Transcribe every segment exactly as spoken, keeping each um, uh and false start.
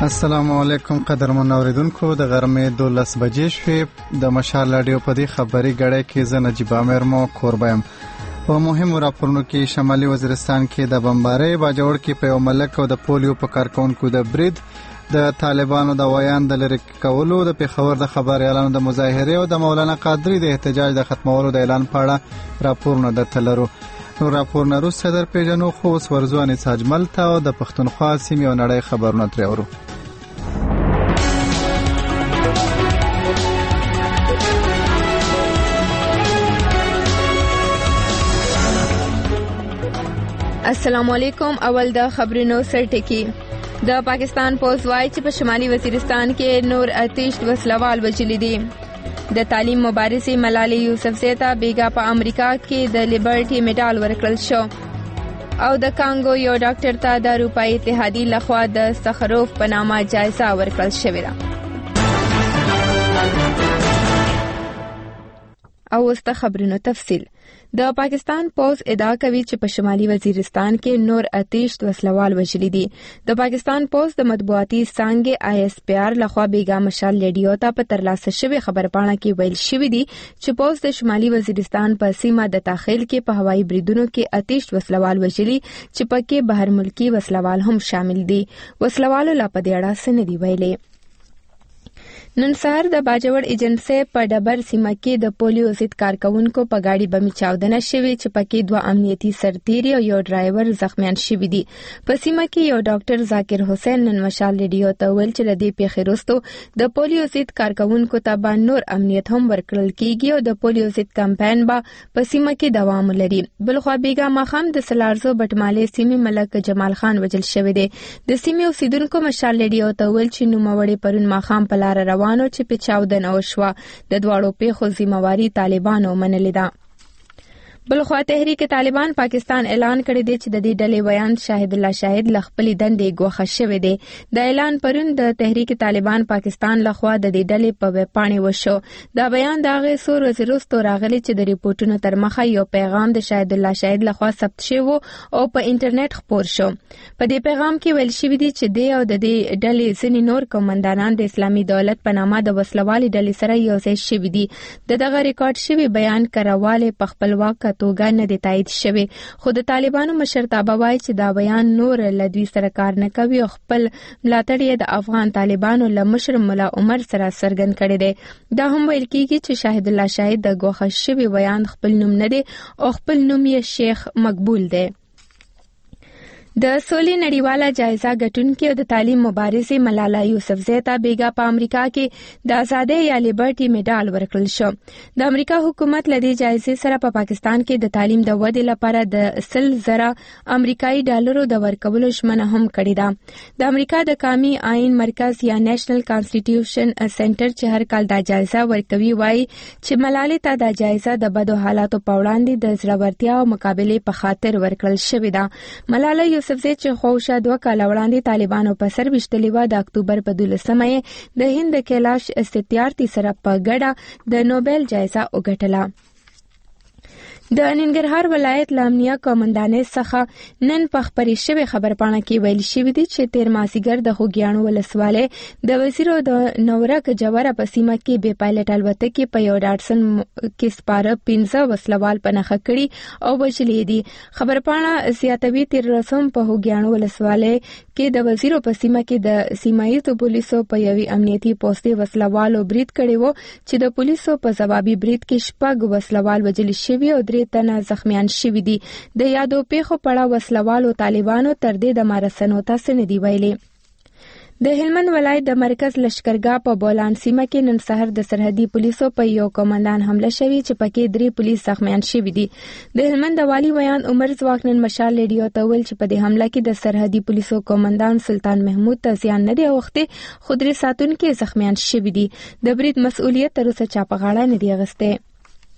السلام علیکم قدرمن اوریدونکو، د غرمې دولس بجې شوې. د مشال رادیو په دې خبري غړې کې زه نجیب امیر مو کوربم. په مهمو راپورونو کې شمالي وزیرستان کې د بمبارۍ باجوړ کې په یو ملک او د پولیو په کارکونکو د برید، د طالبانو د ویان د لری کولو، د پیښور د خبر اعلان، د مظاهره او د مولانا قادری د احتجاج د ختمولو د اعلان په اړه راپورونه درتلرو. نو راپورونه روسه در پیژنو، خو اوس ورځوانې ساجمل ته او د پښتونخوا سیمې او نړۍ خبرونه ترې اورو. السلام علیکم. اول د خبرونو سرټکی. د پاکستان پولیس وايي چې په شمالي وزیرستان کې نور آتش وسلوال وژلي دي. د تعلیم مبارزې ملالۍ یوسفزۍ ته بیګا په امریکا کې د لیبرټي میډال ورکړل شو. او د کانګو یو ډاکټر ته د اروپایي اتحادیې لخوا د سخروف په نامه جایزه ورکړل شوې ده. او اوس د خبرونو تفصیل. د پاکستان پولیس ادعا کوي چې په شمالي وزیرستان کې نور آتش وسلوال وژلي دي. د پاکستان پولیس د مطبوعاتي څانګې آی اس پی آر لخوا بیګا مشال ریډیو ته په ترلاسه شوی خبرپاڼه کې ویل شوی دی چې پولیس د شمالي وزیرستان په سیمه د داخل کې په هوایي بریدونو کې آتش وسلوال وژلي چې پکې بهر ملکی وسلوال هم شامل دي. وسلوالو لا په دې اړه څه نه دی ویلي. نن سهار د باجوړ ایجنسی په ډبر سیمه کې د پولیو ضد کارکونکو په گاډي بمې چاودنه شوې چې پکې دوه امنیتي سرتیري او یو ډرایور زخمیان شوي دي. په سیمه کې یو ډاکټر ذاکر حسین نن مشال ریډیو ته ویل چې د دې پیښې وروسته د پولیو ضد کارکونکو ته به نور امنیت هم ورکړل کیږي او د پولیو ضد کمپاین به په سیمه کې دوام لري. بلخوا بیګا ماښام د سلارزو بټمالې سیمې ملک جمال خان وژل شوی دی. د سیمې اوسیدونکو مشال ریډیو ته ویل چې نوموړی پرون ماښام په لار روانو چې په چاودنه وشوه. د دواړو پیښو ذمہواری طالبانو منلې ده. بلخوا تحریک طالبان پاکستان اعلان کړی دی چې د دې ډلې ویان شاهد الله شاهد لخپلې دندې ګوښه شوی دی. د اعلان پرون د تحریک طالبان پاکستان لخوا د دې ډلې په ویبپاڼې وشو. دا بیان د هغې څو ورځې وروسته راغلی چې د ریپورټونو تر مخه یو پیغام د شاهد الله شاهد لخوا ثبت شوی او په انټرنیټ خپور شو. په دې پیغام کې ویل شوی دی چې دی او د دې ډلې ځینې نور قومندانان د اسلامي دولت په نامه د وسلوالې ډلې سره یوځای شوي دي. د دغه ریکارډ شوي بیان کراواله په خپلواک توګه نه دی تایید شوی، خو د طالبانو مشرتابه وایي چې دا بیان نور له دوی سره کار نه کوي او خپل ملاتړ یې د افغان طالبانو له مشر ملا عمر سره څرګند کړی دی. دا هم ویل کیږي چې شاهد الله شاهد د ګوښه شوي بیان خپل نوم نه دی او خپل نوم یې شیخ مقبول دی. د سولې نړیواله جایزه ګټونکې او د تعلیم مبارزې ملاله یوسفزۍ ته بیګا په امریکا کې د ازادۍ یا لیبرټي میډال ورکړل شو. د امریکا حکومت له دې جایزې سره په پاکستان کې د تعلیم د ودې لپاره د سل زره امریکایي ډالرو د ورکولو ژمنه هم کړې ده. د امریکا د قومي آئین مرکز یا نیشنل کانسټیټیوشن سنټر چې هر کال دا جایزه ورکوي وایي چې ملالۍ ته دا جایزه د بدو حالاتو په وړاندې د زړورتیا او مقابلې په خاطر ورکړل شوې ده. ملاله یوسفزۍ چې خوښه دوه کاله وړاندې طالبانو په سر ویشتلې وه، د اکتوبر په دولسمه یې د هند د کیلاش ستیارتي سره په ګډه د نوبل جایزه وګټله. د ننګرهار ولایت له امنیه قومندانۍ څخه نن په خپرې شوې خبرپاڼه کې ویل شوي دي چې تېر مازدیګر د خوږیاڼو ولسوالۍ د وزیر د نورک جوره په سیمه کې بې پایلټ الوتکې په یو ډاټسن کې سپاره پنځه وسلوال په نښه کړي او وژلي دي. خبرپاڼه زیاتوي تېر ورځ هم په خوږیاڼو ولسوالۍ کې د وزیرو په سیمه کې د سیمایي پولیسو په یوې امنیتي پوستې وسلوالو برید کړی و چې د پولیسو په ځوابي برید کې شپږ وسلوال وژل شوي او درې تنه زخمیان شوي دي. د یادو پیښو په اړه وسلوالو طالبانو تر دې دمه رسنو ته څه نه دي ویلي. د هلمند ولایت د مرکز لشکرګاه په بولان سیمه کې نن سهار د سرحدي پولیسو په یو قومندان حمله شوې چې پکې درې پولیس زخمیان شوي دي. د هلمند والي ویان عمر ځواک نن مشال ریډیو ته ویل چې په دې حمله کې د سرحدي پولیسو قومندان سلطان محمود ته زیان نه دی اوښتی، خو درې ساتونکي زخمیان شوي دي. د برید مسؤلیت تر اوسه چا په غاړه نه دی اخیستی.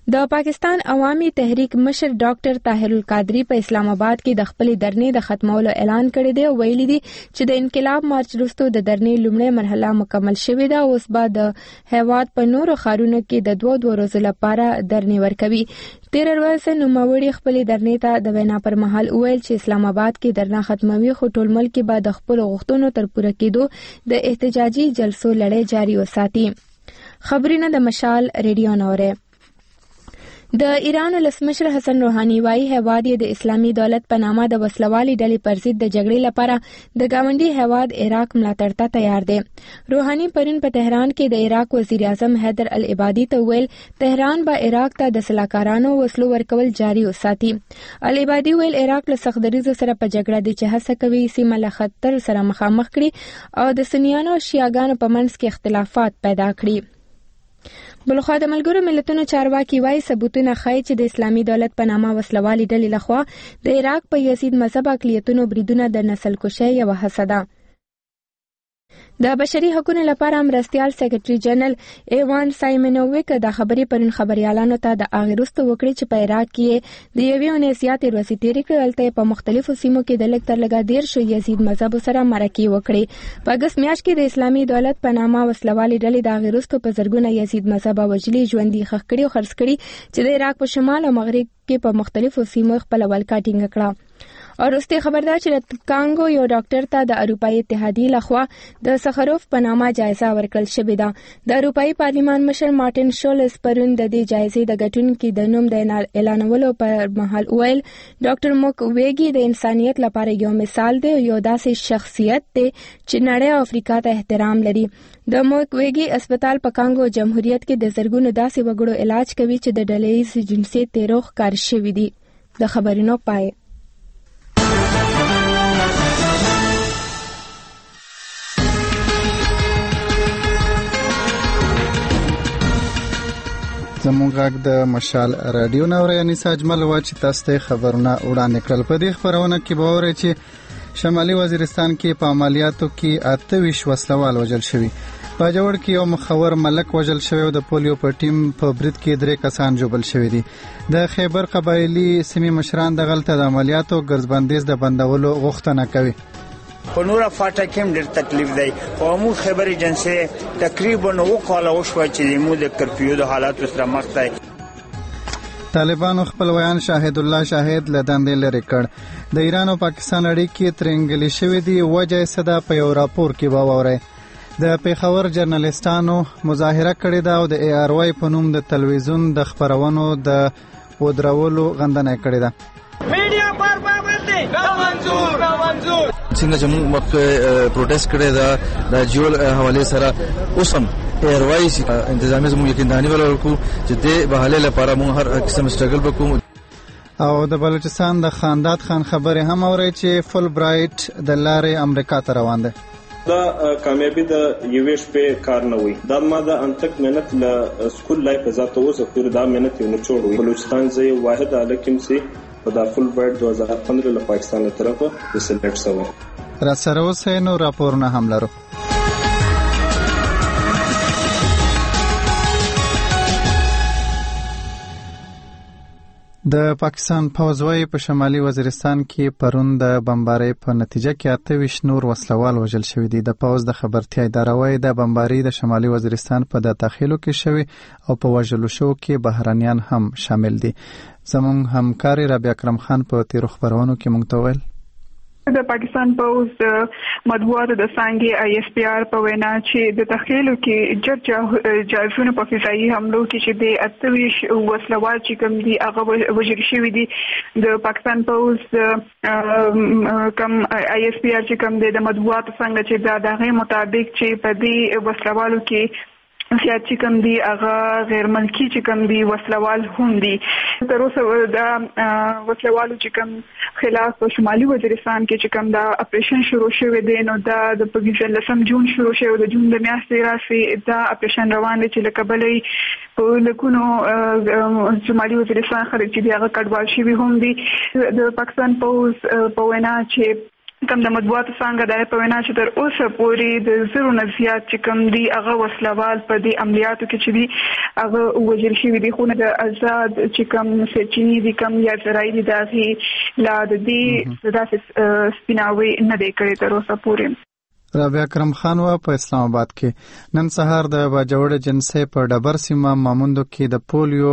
د پاکستان عوامي تحریک مشر ډاکټر طاهر القادری په اسلام آباد کې د خپل درنې د ختمولو اعلان کړی دی او ویلي دی چې د انقلاب مارچ وروسته د درنې لومړی مرحله مکمل شوې ده. اوس به د هیواد په نورو ښارونو کې د دوه دوه ورځو لپاره درنې ورکوي. تیر ورځ نوموړي خپل درنې ته د وینا پر مهال ویل چې اسلام آباد کې درنه ختموي خو ټول ملک به د خپل غوښتنو تر پوره کېدو د احتجاجي جلسو لړۍ جاري وساتي. خبرونه د مشال ریډیو نوره. د ایران ولسمشر حسن روحاني وايي هیواد یې د اسلامي دولت په نامه د وسلوالي ډلې پر ضد د جګړې لپاره د ګاونډي هیواد عراق ملاتړ ته تیار دی. روحاني پرون په تهران کې د عراق وزیر اعظم حیدر العبادي ته ویل تهران به عراق ته د سلاکارانو وسلو ورکول جاري وساتي. العبادي ویل عراق له سختدریزو سره په جګړه دي چې هڅه کوي سیمه له خطر سره مخامخ کړي او د سنیانو او شیعاګانو په منځ کې اختلافات پیدا کړي. بلخوا د ملګرو ملتونو چارواکي وايي ثبوتونه ښیي چې د اسلامي دولت په نامه وسلوالي ډلې لخوا د عراق په یزید مذهب اقلیتونو بریدونه د نسل کشۍ یوه هڅه ده. د بشري حقوقو لپاره مرستيال سیکریټري جنرال ایوان سایمنوویک د خبري پرون خبريالانو ته د اغیرستو وکړي چې په عراق کې د یوې اونۍ زیاتې ورځې تېرې کړې په مختلفو سیمو کې د لږ تر لږه دېرش یزید مذهب سره مرکې وکړي. په اګست میاشت کې د اسلامي دولت په نامه وسلوالي ډلې د اغیرستو په زرګونه یزید مذهب وجلي ژوندي خښ کړي او خرڅ کړي چې د عراق په شمال او مغرب کې په مختلفو سیمو خپل ولکه ټینګه کړه. او وروستي خبردار چې کانګو یو ډاکټر ته د اروپאי اتحادیې لخوا د سخروف په نامه جایزه ورکړل شوې ده. د اروپאי پارلمان مشر مارټن شولز پرون د دې جایزې د ګټونکو د نوم د اعلانولو پر مهال ویل ډاکټر موک ویګي د انسانيت لپاره یو مثال دی او یو داسې شخصیت دی چې نړۍ او افریقا ته احترام لري. د موک ویګي هسپتال په کانګو جمهوریت کې د زرګونو داسې وګړو علاج کوي چې د ډلهییز جنسي تیروخ کار شوی دي. د خبرونو پای. زموږ غږ د مشال رادیو نوره یعنی ساجمل و چې تاسو ته خبرونه وړاندې کړل. په دې خبرونه کې به اورئ چې شمالي وزیرستان کې په عملیاتو کې اته ویشت وسلوال وژل شوي. په جوړ کې یو مخور ملک وژل شوی او د پولیو په ټیم په برید کې درې کسان جوړل شوي دي. د خیبر قبایلی سیمې مشران د غلطه د عملیاتو ګرځبندیز د بندولو غوښتنه کوي. په نور فاټا کې ډېر تکلیف دی او مو خبر ایجنسی تقریبا نو کاله وشو چې مو د کرفیو د حالات سره مخ دی. طالبانو خپل بیان شاهد الله شاهد له دندې لري کړ. د ایران او پاکستان اړیکې ترنګلې شوې دي وجه صدا په یو راپور کې باوري. د پیښور جرنالستانو مظاهره کړې ده او د ای آر واي په نوم د تلویزیون د خبرونو د ودرولو غندنه کړې ده. میډیا پر پابندي نه منظور نه منظور څنګه چې موږ مخ پروتست کړی دا د جول حواله سره اوسم ایر واي سي انتظامی زموږ یقینداني ولرکو چې د بهاله لپاره موږ هر قسم سټرګل وکړو. او د بلوچستان د خاندات خان خبره هم اوري چې فل برایټ د لارې امریکا ته روان ده. دا کامیابی د یوې شپې کار نه وي. دا ما د انتک مهنت له سکول لایف ذاته اوسه پورې دا مهنت یو نه چوړ وي. بلوچستان زه واحد الکم سي په د فل برایټ دو هزار پندرہ له پاکستان له طرفه د سلیکټ شوی. را سره اوسه نو راپورونه هم لرو. د پاکستان پوځوي په شمالي وزیرستان کې پرون د بمبارۍ په نتیجه کې اته ویشت نور وسلوال وژل شوي دي. د پوځ د خبرتیا اداره وايي د بمبارۍ د شمالي وزیرستان په داخلو کې شوي او په وژلو شو کې بهرانيان هم شامل دي. زموږ همکاري رابعه اکرم خان په تیرو خبرونو کې موږ ته ویل د پاکستان پوز مطبوعاتو د څانګې آی ایس پی آر په وینا چې د تخیلو کې جرجا جارفونو په فضایي حملو کې چې د اتویش وسلوال چې کوم دي هغه وژل شوي دي. د پاکستان پوز کم آی ایس پی آر چې کوم د مطبوعاتو څنګه چې دا دغه مطابق چې په دې وسلوالو کې سیات چې کوم دي هغه غیر ملکی چې کوم دي وسلوال هم دي. تر اوسه دا وسلوالو چې کوم خلاف په شمالي وزیرستان کې چې کوم دا اپریشن شروع شوی دی نو دا د پنځلسم جون شروع شوی د جون د میاشتې راځي دا اپریشن روان دی چې لکبلې په لکونو شمالي وزیرستان خلک چې هغه کډوال شوی هم دي. د پاکستان پوز په وینا چې کوم د مطبوعاتو څنګه د په وینا چې تر اوسه پورې د زرو نه زیات چې کوم دي هغه وسلوال په دې عملیاتو کې چې دي هغه وژل شوي دي، خو نه د آزاد چې کوم سرچینې دي کوم یا اسرائیلي داغي لا د دې داسې سپیناوي نه دی کړی تر اوسه پورې. رابعه کرم خان و په اسلام آباد کې نن سهار د باجوړ جنسي په ډبر سیمه ماموندو کې د پولیو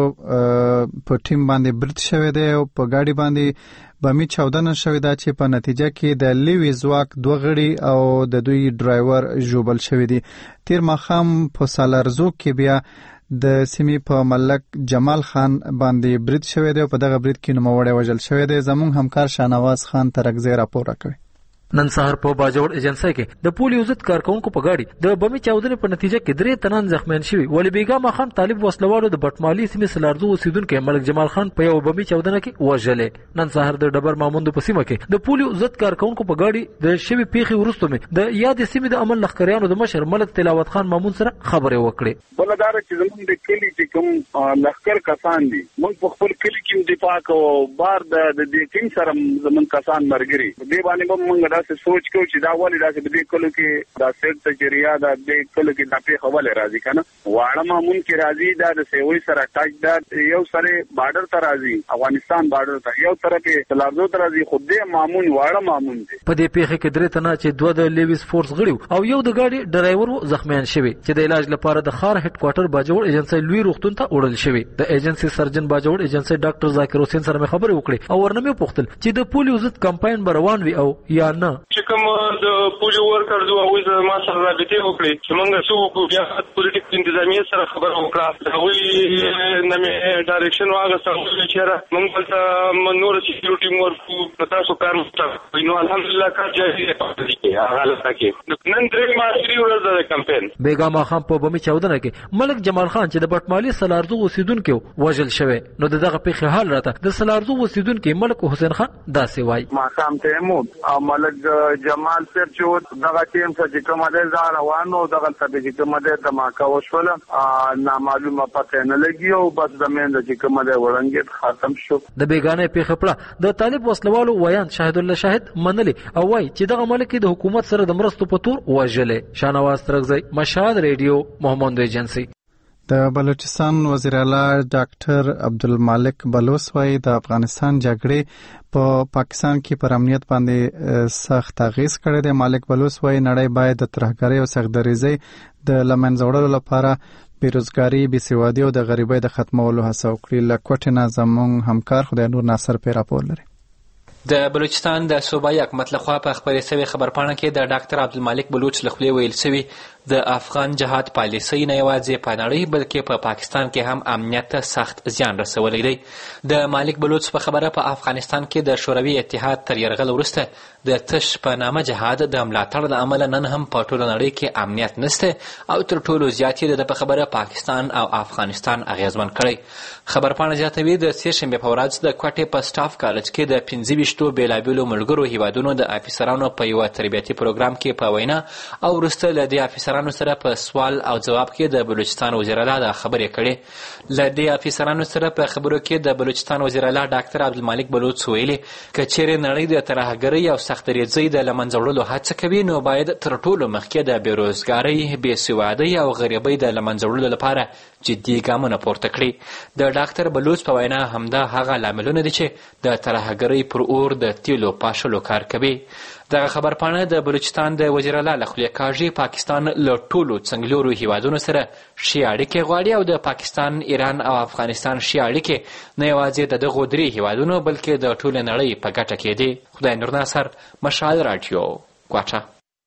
په ټیم باندې برید شوی دی او په گاډي باندې بمی چاودنه شوې ده چې په نتیجه کې د لیوی زواک دوه غړي او د دوی ډرایور ژوبل شوی دي. تیر ماښام په سالارزو کې بیا د سیمې په ملک جمال خان باندې برید شوی دی او په دغه برید کې نوموړی وژل شوی دی. زموږ همکار شاهنواز خان ترکزی راپور راکړی. نن سهار په باجوړ ایجنسی کې د پولیو ضد کارکونکو په گاډي د بمی چاودنې په نتیجه کې درې تنان زخمیان شوي. ولی بیګا ماخام طالب وسلوالو د بټمالي سیمې سلارزو اوسیدونکو ملک جمال خان په یو بمی چاودنه کې وژلې. نن سهار د ډبر ماموندو په سیمه کې د پولیو ضد کارکونکو په گاډي د شوی پیخي ورستو مې د یاد سیمې د عمل لخکریانو د مشر ملک تلاوت خان مامون سره خبرې وکړې. بلدار چې زموږ د کلی چې کوم لخکر کسان دي موږ په خپل کلی کې دفاع کوو، بار د دې ټیم سره زموږ کسان مرګري دې باندې موږ داسې سوچ کوو چې دا ولې داسې د دې کلو کې دا سیټ تجریا دا د کلو کې د په حواله راځي کنه واړه مامون کې راځي دا د سیوي سره ټاچ دا یو سره بارډر ته راځي، افغانستان بارډر ته یو طرف کې سلارزو ته راځي، خو دې مامون واړه مامون دي. په دې پیښه کې درې تنه چې دوه د لیویس فورس غړي او یو د گاډي ډرایور زخمیان شوی چې د علاج لپاره د خار هډ کوارټر باجوړ ایجنسی لوی روغتون ته وړل شوی. د ایجنسی سرجن باجوړ ایجنسی ډاکټر ذاکر حسین سره مې خبرې وکړې او ورنه مې پوښتل چې د پولیو ضد کمپاین روان وي او یا نه. چې کوم د پولیو ورکرز او وایي ما سره رابطه وکړي چې موږ څو بیا پولیټیک انتظامیه سره خبره وکړه دا وایي نمې ډایرکشن واغسته چې موږ ته نور سکیورټي مور کو تاسو کار وکړو نو الحمدلله کار جاري دی هغه لکه کې نن درې ماشري ورځ د کمپاین. بیګا ماخام په بمی چاودنه کې ملک جمال خان چې د بټمالي سلارزو اوسیدونکو وژل شوی. نو دغه پیښه حال راته د سلارزو اوسیدونکو ملک حسین خان داسې وایي. ماخام تیمور او ملک جمال سر چې دغه ټیم چې کومه ده روانو دغه څه چې کومه ده دماکا وشول نامعلومه پته نه لګي او بس د مند چې کومه ده ورنګت ختم شو. د بیگانه پیښه پړه د طالب وسلوالو ویان شاهد الله شاهد منلي او وای چې دغه ملک د حکومت سره د مرستو په تور وژلې. شاهنواز ترکزی مشهد ریډیو محمد ایجنسی. د بلوچستان وزیر اعلی ډاکټر عبدالمالک بلوچ وايي د افغانستان جګړې په پاکستان کې پر امنیت باندې سخت اغیز کړی دی. مالک بلوچ وايي نړۍ باید د ترهګرۍ او سختدریزۍ د لمنځه وړلو لپاره بیروزګاری، بېسوادي او د غریبۍ د ختمولو هڅه وکړي. له کوټې نه زموږ همکار خدای نور ناصر پې راپور لري. د بلوچستان د صوبایي حکومت لخوا په خپرې شوې خبرپاڼه کې د ډاکټر عبدالمالک بلوچ له خولې ویل شوي د افغان جهاد پالیسۍ نه یوازې په نړۍ بلکې په پاکستان کې هم امنیت ته سخت زیان رسولی دی. د مالک بلوچ په خبره په افغانستان کې د شوروي اتحاد تر یرغل وروسته د تش په نامه جهاد د ملاتړ له امله نن هم په ټوله نړۍ کې امنیت نشته او تر ټولو زیات یې د په خبره پاکستان او افغانستان اغیزمن کړی. خبرپاڼه زیاتوي د سې شنبې په ورځ د کوټې په سټاف کالج کې د پنځه ویشتو بېلابېلو ملګرو هیوادونو د افیسرانو په یوه تربیتي پروګرام کې په وینا او وروسته له دې افیسرانو سره په سوال او ځواب کې د بلوچستان وزیر اعلی دا خبرې کړې. له دې افیسرانو سره په خبرو کې د بلوچستان وزیر اعلی ډاکټر عبدالمالک بلوچ ویلي که چیرې نړۍ د ترهګرۍ او سختدریځۍ د له منځه وړلو هڅه کوي نو باید تر ټولو مخکې د بېروزګارۍ، بېسوادۍ او غریبۍ د له منځه وړلو لپاره جدي ګامونه پورته کړي. د ډاکټر بلوچ په وینا همدا هغه لاملونه دي چې د ترهګرۍ پر اور د تیلو پاشلو کار کوي. دغه خبرپاڼه د بلوچستان د وزیر اعلی له خولې کاږي پاکستان له ټولو څنګلورو هیوادونو سره ښې اړیکې غواړي او د پاکستان، ایران او افغانستان ښې اړیکې نه یوازې د دغو درې هیوادونو بلکې د ټولې نړۍ په ګټه کې دي. خدای نور ناصر، مشال راډیو، کوټه.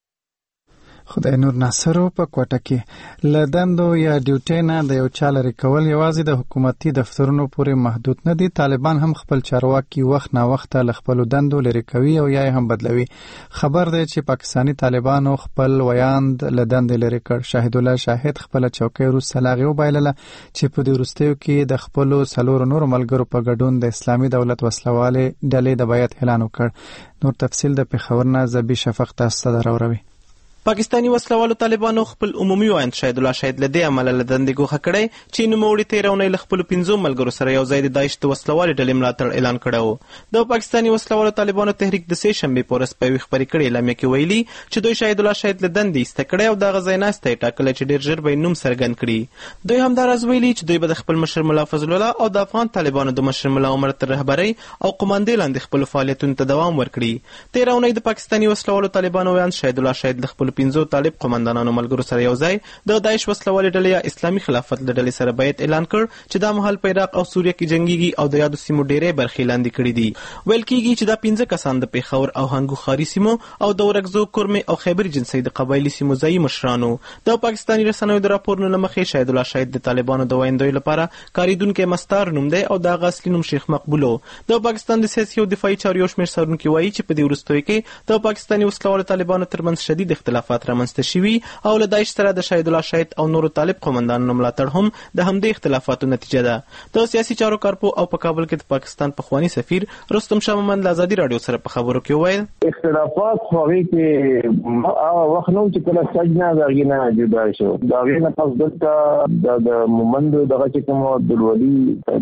خدای نور ناصر په کوټه کې له دندو یا ډیوټۍ نه د یو چا لرې کول یوازې د حکومتي دفترونو پورې محدود نه دي. طالبان هم خپل چارواکي وخت نا وخته له خپلو دندو لرې کوي او یا هم بدلوي. خبر دی چې پاکستاني طالبانو خپل ویاند له دندې لرې کړ. شاهد الله شاهد خپله چوکۍ وروسته له هغې وبایلله چې په دې وروستیو کې د خپلو څلورو نورو ملګرو په ګډون د اسلامي دولت وسلوالې ډلې د بیعت اعلان وکړ. نور تفصیل د پېښور نه زبي شفق تاسو ته راوړوي. پاکستاني وسلوالو طالبانو خپل عمومي وایند شهید الله شهید له دې امله له دندې ګوښه کړی چې نوموړي تېره اونۍ له خپلو پنځو ملګرو سره یو ځای د داعش د وسلوالې ډلې ملاتړ اعلان کړی و. د پاکستاني وسلوالو طالبانو تحریک د سې شنبې په ورځ په یوې خپرې کړې اعلامیه کې ویلي چې دوی شهید الله شهید له دندې ایسته کړی او دغه ځایناستی یې ټاکلی چې ډېر ژر به یې نوم څرګند کړي. دوی همداراز ویلي چې دوی به د خپل مشر ملا فضل الله او د افغان طالبانو د مشر ملا عمر تر رهبرۍ او قماندې لاندې خپلو فعالیتونو ته دوام ورکړي. تېره اونۍ د پاکستاني وسلوالو طالبانو ویاند شهید الله شهید له خپلو پنځو طالب قماندانانو ملګرو سره یو ځای د داعش وسلوالې ډلې یا اسلامي خلافت له ډلې سره بیعت اعلان کړ چې دا مهال په عراق او سوریه کې جنګیږي او د یادو سیمو ډېرې برخې لاندې کړي دي. ویل کېږي چې دا پنځه کسان د پېښور او هنګو ښاري سیمو او د ورکزو کورمې او خیبر جنسۍ د قبایلي سیمو ځایي مشرانو. د پاکستاني رسنیو د راپورونو له مخې شهید الله شهید د طالبانو د ویندوی لپاره کارېدونکی مستار نوم دی او د هغه اصلي نوم شیخ مقبولو. د پاکستان د سیاسي او دفاعي چارو یو شمېر څارونکي وایي چې په دې وروستیو کې د پاکستاني وسلوالو طالبانو ترمنځ شدید اختلافات رامنځته شوي او له داعش سره د شهید الله شهید او نورو طالب قومندانانو ملاتړ هم د همدې اختلافاتو نتیجه ده. د سیاسي چارو کارپو او په کابل کې د پاکستان پخوانی سفیر رستم شاه محمد له ازادي راډیو سره په خبرو کې وویل اختلافات خو هغې کې هغه وخت نه و چې کله سجنه د هغې نه جدا شو. د هغې نه پس دلته د مومندو دغه چې کوم عبدالولي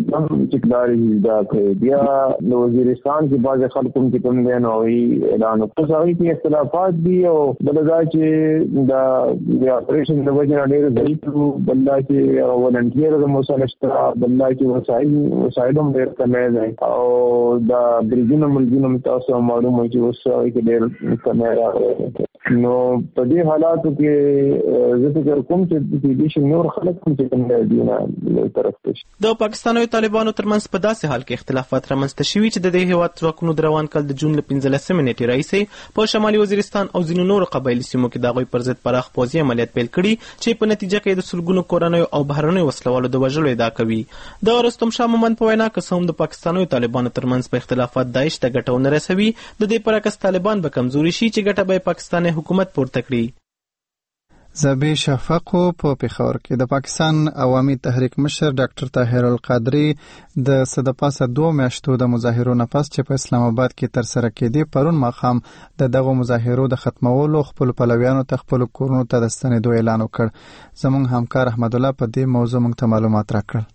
چې لارې زده کړې بیا د وزیرستان کې بعضې خلکو هم چې کوم دی نو هغوی اعلان وکړ. اوس هغې کې اختلافات دي او بله دا چې د اپریشن د وجې نه ډېر ضعیف وو، بل دا چې ولنټیر د موسله شته، بل دا چې وسایل وسایل هم ډېر کمی دی او د بریدونو ملګینو هم تاسو معلوم وي چې اوس هغې کې ډېر کمی راغلی. نو په دې حالاتو کې زه فکر کوم چې کېدای شي نور خلک هم چې کوم دی دوی نه طرف ته شي. د پاکستانیو طالبانو ترمنځ په داسې حال کې اختلافات رامنځته شوي چې د دې هېواد ځواکونو د روان کال د جون له پنځلسمې نیټې راهیسې په شمالي وزیرستان او ځینو نورو قبایلي سیمو کې د هغوی پر ضد پراخ پوځي عملیات پیل کړي چې په نتیجه کې د سلګونو کورنیو او بهرنیو وسلوالو د وژلو ادعا کوي. د رستم شاه مومند په وینا که څه هم د پاکستانیو طالبانو ترمنځ په اختلافات داعش ته ګټه ونه رسوي، د دې پر عکس طالبان به کمزوري شي چې ګټه به پاکستاني حکومت پورته کړي. زبی شفقو په پېښور کې د پاکستان عوامي تحریک مشر ډاکټر طاهر القادری د څه د پاسه دوه میاشتو د مظاهرو نه پس چې په اسلام آباد کې ترسره کېدې پرون ماښام د دغو مظاهرو د ختمولو خپلو پلویانو ته خپلو کورونو ته د ستنېدو اعلان وکړ. زموږ همکار احمد الله په دې موضوع موږ ته معلومات راکړل.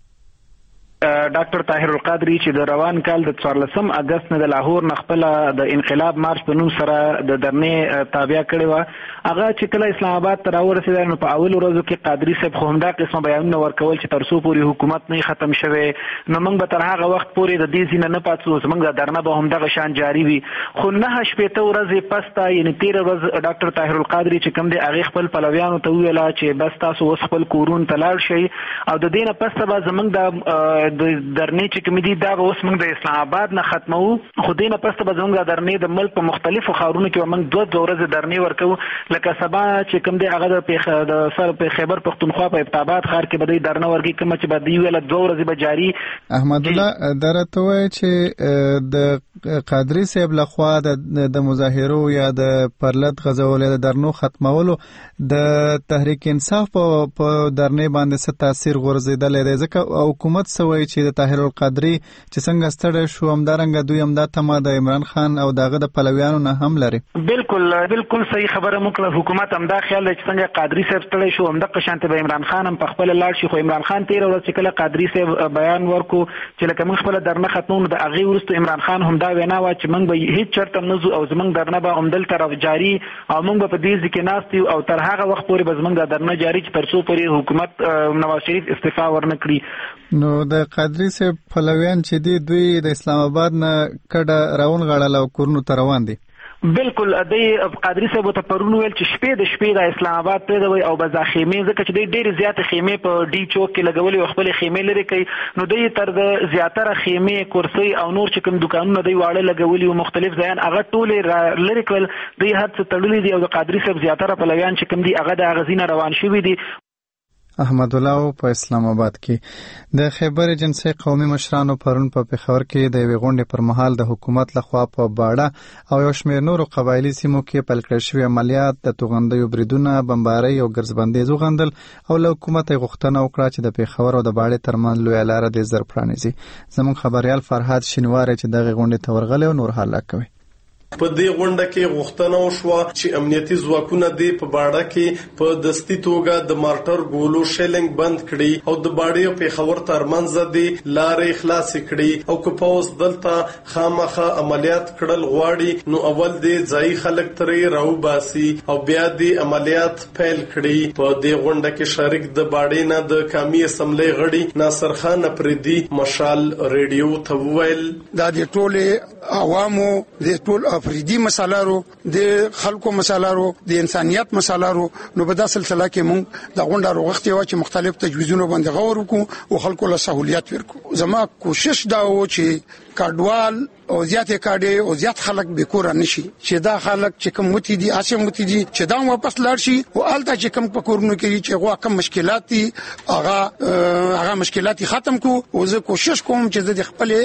ډاکټر طاهر القادری چې د روان کال د څوارلسم اگست نه د لاهور نه خپل د انقلاب مارچ په نوم سره د درنې تابع کړی و، هغه چې کله اسلام آباد ته راورسېد نو په اول ورځو کې قادری صاحب خو همدا قسمه بیانونه ورکول چې تر څو پورې حکومت نه ختم شوی نو موږ به تر هغه وخت پورې د دې ځینه نه پاتو، زموږ د درنه به همدغه شان جاری وي. خو نه شپېته ورځې پس ته یعنې تېره ورځ ډاکټر طاهر القادری چې کوم دی هغې خپل پلویانو ته وویله چې بس تاسو اوس خپل کورونو ته لاړ شئ او د دې نه پس ته به زموږ د درنې چې کوم دي دا به اوس موږ د اسلام آباد نه ختمو، خو دې نه پس ته به زموږ د درنې د ملک په مختلفو ښارونو کې به موږ دوه دوه ورځې درنې ورکوو. لکه سبا چې کوم دی هغه د سر په خیبر پښتونخوا په ابتاباد ښار کې به دوی درنه ورکوي، کومه چې به دوی ویله دوه ورځې به جاري. احمد الله دا راته وایي چې د قادري صاحب لخوا د مظاهرو یا د پرلت غځولو یا د درنو ختمولو د تحریک انصاف په درنې باندې څه تاثیر غورځېدلی دی، ځکه حکومت څه وایي چې د طاهر القادری چې څنګه ستړی شو همدارنګه دوی همدا تمه د عمران خان او دغه د پلویانو نه هم لري. بالکل بالکل صحیح خبره موږ حکومت همدا خیال دی چې څنګه قادری صاحب ستړی شو همدغه شانته به عمران خان هم په خپل لاړ شي. خو عمران خان تېره ورځ چې کله قادری صاحب بیان ورکو چې لکه موږ خپله درنه ختمو نو د هغې وروسته عمران خان همدا وینا وه چې موږ به هېڅ چېرته نه ځو او زموږ درنه به همدلته جاري او موږ به په دې ځای کې ناست یو او تر هغه وخت پورې به زموږ دا درنه جاري چې تر څو پورې حکومت نواز شریف استعفا ورنه کړي. نو د قادري صاحب پلویان چې دي دوی د اسلام آباد نه کډه راونغاړله او کورونو ته روان دي. بالکل دی قادري صاحب ته پرون ویل چې شپې د شپې د اسلام آباد پرېږدوئ او به دا خیمې ځکه چې دوی ډېرې زیاتې خیمې په ډي چوک کې لګولې او خپلې خیمې لرې کوي نو دوی تر د زیاتره خیمې کورسۍ او نور چې کوم دوکانونه دوی واړه لګولي وو مختلف ځایان هغه ټولې را لرې کړل، دوی هر څه تړلي دي او د قادري صاحب زیاتره پلویان چې کوم دي هغه د هغه ځای نه روان شوي دي. احمد الله په اسلام آباد کې د خیبر جنسي قومي مشرانو پرون په پېښور کې د یوې غونډې پر مهال د حکومت لخوا په باړه او یو شمېر نورو قبایلي سیمو کې پیل کړل شوي عملیات د توغندیو بریدونه بمبارۍ او ګرځبندۍ وغندل او له حکومت یې غوښتنه وکړه چې د پېښور او د باړې ترمنځ لویه لاره دې ژر پرانیزي. زموږ خبریال فرهاد شینواری چې دغې غونډې ته ورغلی او نور حالا کوي. په دې غونډه کې غوښتنه وشوه چې امنیتي ځواکونه دې په باړه کې په دستي توګه د مارټر ګولو شیلینګ بند کړي او د باړې او پیښور ترمنځ دې لارې خلاص کړي او که پوز دلته خامخا عملیات کړل غواړي نو اول دې ځای خلک ترې راوباسي او بیا دې عملیات پیل کړي. په دې غونډه کې شریک د باړې نه د قومي اسمبلی غړي ناصر خان افریدي مشال ریډیو ته وویل دا د ټول عوامو د ټول افریدي مسالارو د خلکو مسالارو د انسانيت مسالارو نو په داسې سلسله کې مونږ د غونډه وروغتي و چې مختلف تجویزونه باندې غور وکړو او خلکو له سہولیت ورکړو. زما کوشش دا و چې کډوال او زیاتې کاډي او زیات خلک به کور نشي چې دا خلک چې کوم متي دي اسه متي دي چې دا واپس لاړ شي او الته چې کوم پکورونو کې چې غوا کم مشکلات دي هغه هغه مشکلات ختم کو او زه کوشش کوم چې د خپل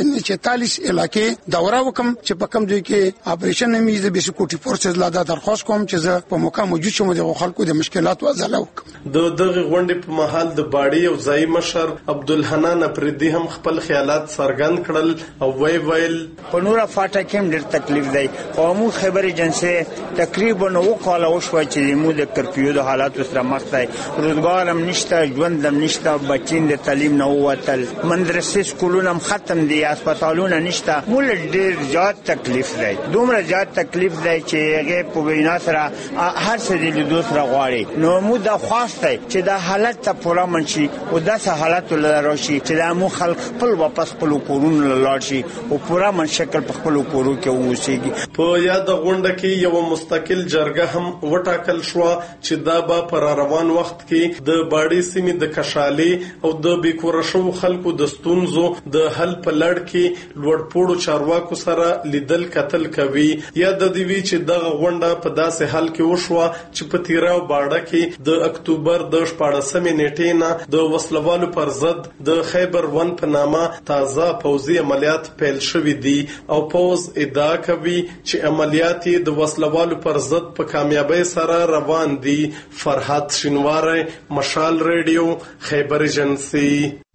چالیس علاقې دوره وکم چې په کوم ځای کې اپریشن مې د بیس کوټي فورسز لا دا درخواست کوم چې زه په موقع موجود شوم د خلکو د مشکلات وزله وکم. د دغه غونډې په محل د باړي او ځای مشر عبدالحنان افریدي هم خپل خیالات څرګند کړل او وی ویل په نور فاټه کې ډېر تکلیف دی او مو خبر ایجنسی تقریبا نو کال او شو چې مو د کرفیو د حالات سره مخ دی روزګار هم نشته ژوند هم نشته بچین د تعلیم نه وتل مدرسې سکولونه هم ختم دي هسپتالونه نشته مو ډېر زیات تکلیف دی دومره زیات تکلیف دی چې هغه په وینا سره هر څه د لیدو سره غواړي نو مو د خواسته چې د حالت ته پوره منشي او داسې حالات لري چې د مو خلک خپل واپس خپل کورونه لاړ شي او پوره من شکل په خپل کورو کې اوسېږي. په یاد غونډه کې یو مستقل جرګه هم وټاکل شو چې دا به پر روان وخت کې د باړې سیمې د کشالې او د بیکورشو خلکو د ستونزو د حل په لړ کې لوړپوړو چارواکو سره لیدل کتل کوي. یا د دې چې دغه غونډه په داسې حال کې وشوه چې په تیراو باړه کې د اکتوبر د شپاړسمې نیټې نه د وسلوالو پر ضد د خیبر ون په نامه تازه پوځي عملیات پیل شوي دي او پوز ادعا کوي چې عملیات د وسلوالو پر ضد په کامیابی سره روان دي. فرحت شینواری مشال ریډیو خیبر ایجنسی.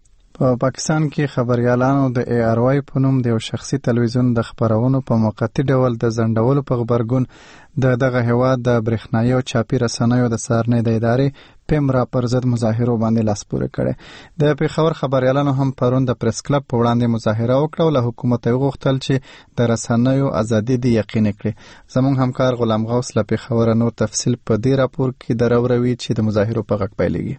په پاکستان کې خبريالانو د ای آر واي په نوم د یو شخصي تلویزیون د خبرونو په موقتی ډول د ځنډولو په خبرګون د دغه هواد د برېښنایي او چاپی رسنیو د سارنې د ادارې پیمرا پر ضد مظاهرو باندې لاس پورې کړي. د پیښور خبريالانو هم پرون د پریس کلب په وړاندې مظاهره وکړه او له حکومت یې غوښتل چې د رسنیو ازادي دی یقیني کړي. زموږ همکار غلام غوث له پیښور نور تفصیل په دې راپور کې دروروي چې د مظاهرو په غږ پیلېږي.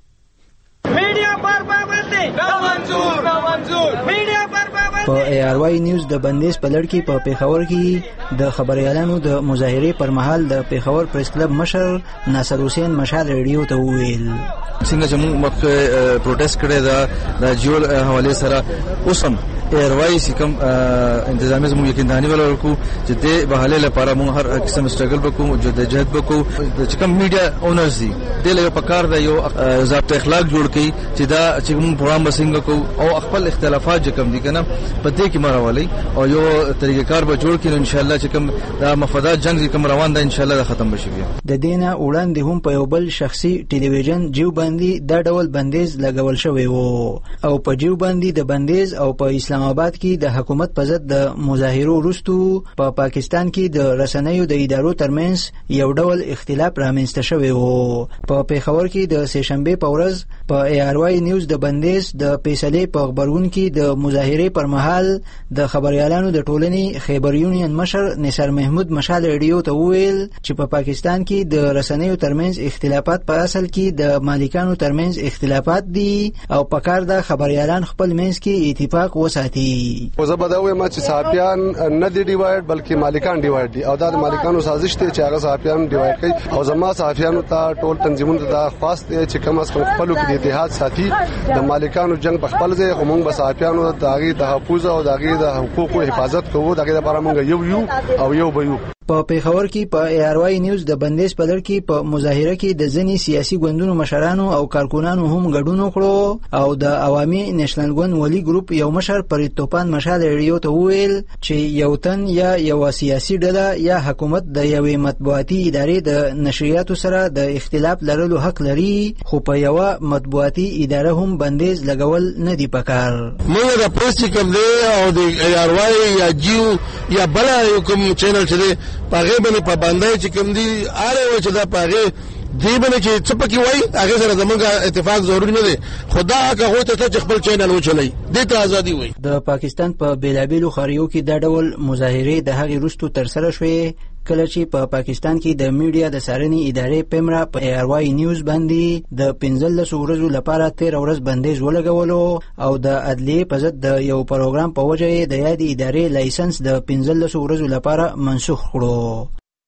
په ای آر واي نیوز د بندیز په لړ کې په پیښور کې د خبريالانو د مظاهرې پر مهال د پیښور پریس کلب مشر ناصر حسین مشال ریډیو ته وویل څنګه چې موږ مخ پروټیست کړی دا د جیول حواله سره اوسم ای آر واي سکم انتظامی زموږ یقیندانی ولرکو چې د بهاله لپاره موږ هر قسم سټرګل وکړو جدوجہد وکړو د چکم میډیا اونرز دي د له پکار د یو ضابط اخلاق جوړ کړي چې دا چې موږ پروګرام وسنګ کو او خپل اختلافات جکم دي کنه په دې کې مراولي او یو طریقې کار به جوړ کړي ان شاء الله چې کوم د مفادات جنگ کوم روان ده ان شاء الله ختم بشي. د دینه وړاندې هم په یو بل شخصي ټلویزیون جیو باندې د ډول بندیز لګول شوی وو او په جیو باندې د بندیز او په اسلام آباد کې د حکومت په ضد د مظاهرو وروسته په پا پاکستان کې د رسنیو د ادارو ترمنځ یو ډول اختلاف رامنځته شوی وو. په پیښور کې د سه شنبه په ورځ په ای آر واي نیوز د بندیز د فیصلې په خبرګون کې د مظاهرې پر مهال د خبريالانو د ټولنې خیبر یونین مشر نثار محمود مشال ریډیو ته وویل چې په پا پاکستان کې د رسنیو ترمنځ اختلافات په اصل کې د مالکانو ترمنځ اختلافات دي او په کار د خبريالان خپل منځ کې اتفاق وساتي. او زه به دا وایم چې صحافیان نه دي ډیوایډ بلکې مالکان ډیوایډ دي او دا د مالکانو سازش دی چې هغه صحافیان ډیوایډ کوي او زما صحافیانو ته ټول تنظیمونو ته خاص دی چې کم از کم خپل کې د اتحاد ساتي د مالکانو جنگ په خپل ځای خو موږ به صحافیانو ته هغه تحفظ او دغه د حقوقو حفاظت کوو دغه لپاره موږ یو یو او یو به یو. په پیښور کې په ای آر واي نیوز د بندیز په لړ کې په مظاهره کې د ځینې سیاسي ګوندونو مشرانو او کارکونانو هم ګډون وکړو او د عوامي نېشنل ګوند ولي ګروپ یو مشر فرید توپان مشال ریډیو ته وویل چې یو تن یا یو سیاسي ډله یا حکومت د یوې مطبوعاتي ادارې د نشریاتو سره د اختلاف لرلو حق لري خو په یو مطبوعاتي اداره هم بندیز لګول نه دی پکار. موږ د پریس کوم دی او د ای آر واي یا جیو یا بل یو کوم چینل چې دی پاغه باندې پابندای چې کوم دی اره و چې دا پاغه دی باندې چې څه پکې وای هغه سره زمونږ اتفاق ضروري نه دی. خدا هغه ته چې خپل چینل وچلای د ته ازادي وای. د پاکستان په بیلابیلو خاریو کې دا ډول مظاهره د هغې وروسته تر سره شوې کله چې په پا پاکستان کې د میډیا د څارنې ادارې پیمرا په ای آر واي نیوز باندې د پنځلسو ورځو لپاره تیر ورځ بندیز ولګولو او د عدلیې په ضد د یو پروګرام په وجه د یادې ادارې لایسنس د پنځلسو ورځو لپاره منسوخ کړو.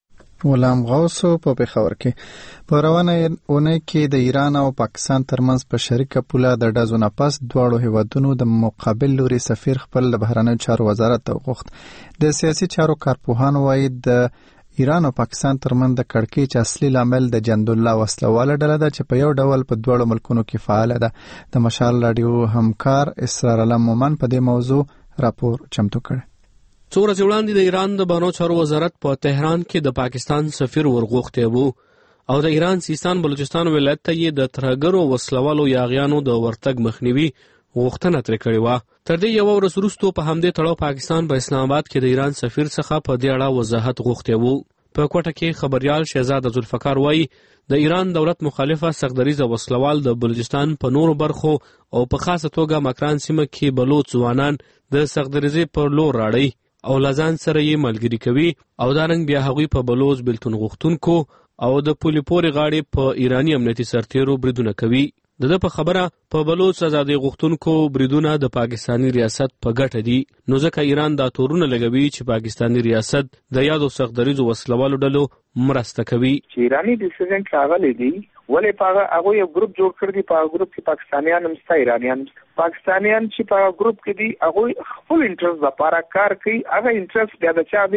غلام غوث په پیښور کې په روانه اونۍ کې د ایران او پاکستان ترمنځ په شریکه پوله د ډزو نه پس دواړو هیوادونو د مقابل لوري سفیر خپل د بهرنیو چارو وزارت ته وغوښت. د سیاسي چارو کارپوهان وایي د ایران او پاکستان ترمنځ د کړکېچ اصلي لامل د جندالله وسلواله ډله ده چې په یو ډول په دواړو ملکونو کې فعاله ده. د مشال راډیو همکار اسرار علم مومن په دې موضوع راپور چمتو کړ. څو ورځې وړاندې د ایران د بهرنیو چارو وزارت په تهران کې د پاکستان سفیر ورغوښتی و او د ایران سیستان بلوچستان ولایت ته یې د ترهګرو وسلوالو یاغیانو د ورتګ مخنیوي غوښتنه ترې کړې وه. تر دې یوه ورځ وروسته په همدې تړاو پاکستان په اسلام آباد کې د ایران سفیر څخه په دې اړه وضاحت غوښتی و. په کوټه کې خبریال شهزاد ذوالفقار وایي د ایران دولت مخالفه سختدریزه وسلوال د بلوچستان په نورو برخو او په خاصه توګه مکران سیمه کې بلوچ ځوانان د سختدریزې پر لور راړي او لازان سره یې ملګری کوي او دارنګ بیا هغوی په بلوچ بلتون غوښتونکو او د پولې پورې غاړې په ایرانی امنیتي سرتیرو بریدونه کوي. د ده په خبره په بلوچ ازادۍ غوښتونکو بریدونه د پاکستاني ریاست په ګټه دي، نو ځکه ایران دا تورونه لګوي چې پاکستاني ریاست د یادو سختدریزو وسلوالو ډلو مرسته کوي. چې ایرانی ډیسیژن راغلی دی ولې په هغه یو ګروپ جوړ کړی دی، په ګروپ کې پاکستانیان هم ستا ایرانیان پاکستانیان چې په ګروپ کې دي هغه خپل انټرست لپاره کار کوي. هغه انټرست بیا د چا دی؟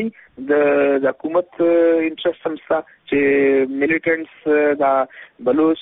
د حکومت انټرست هم ستا چې میلیټنټس د بلوچ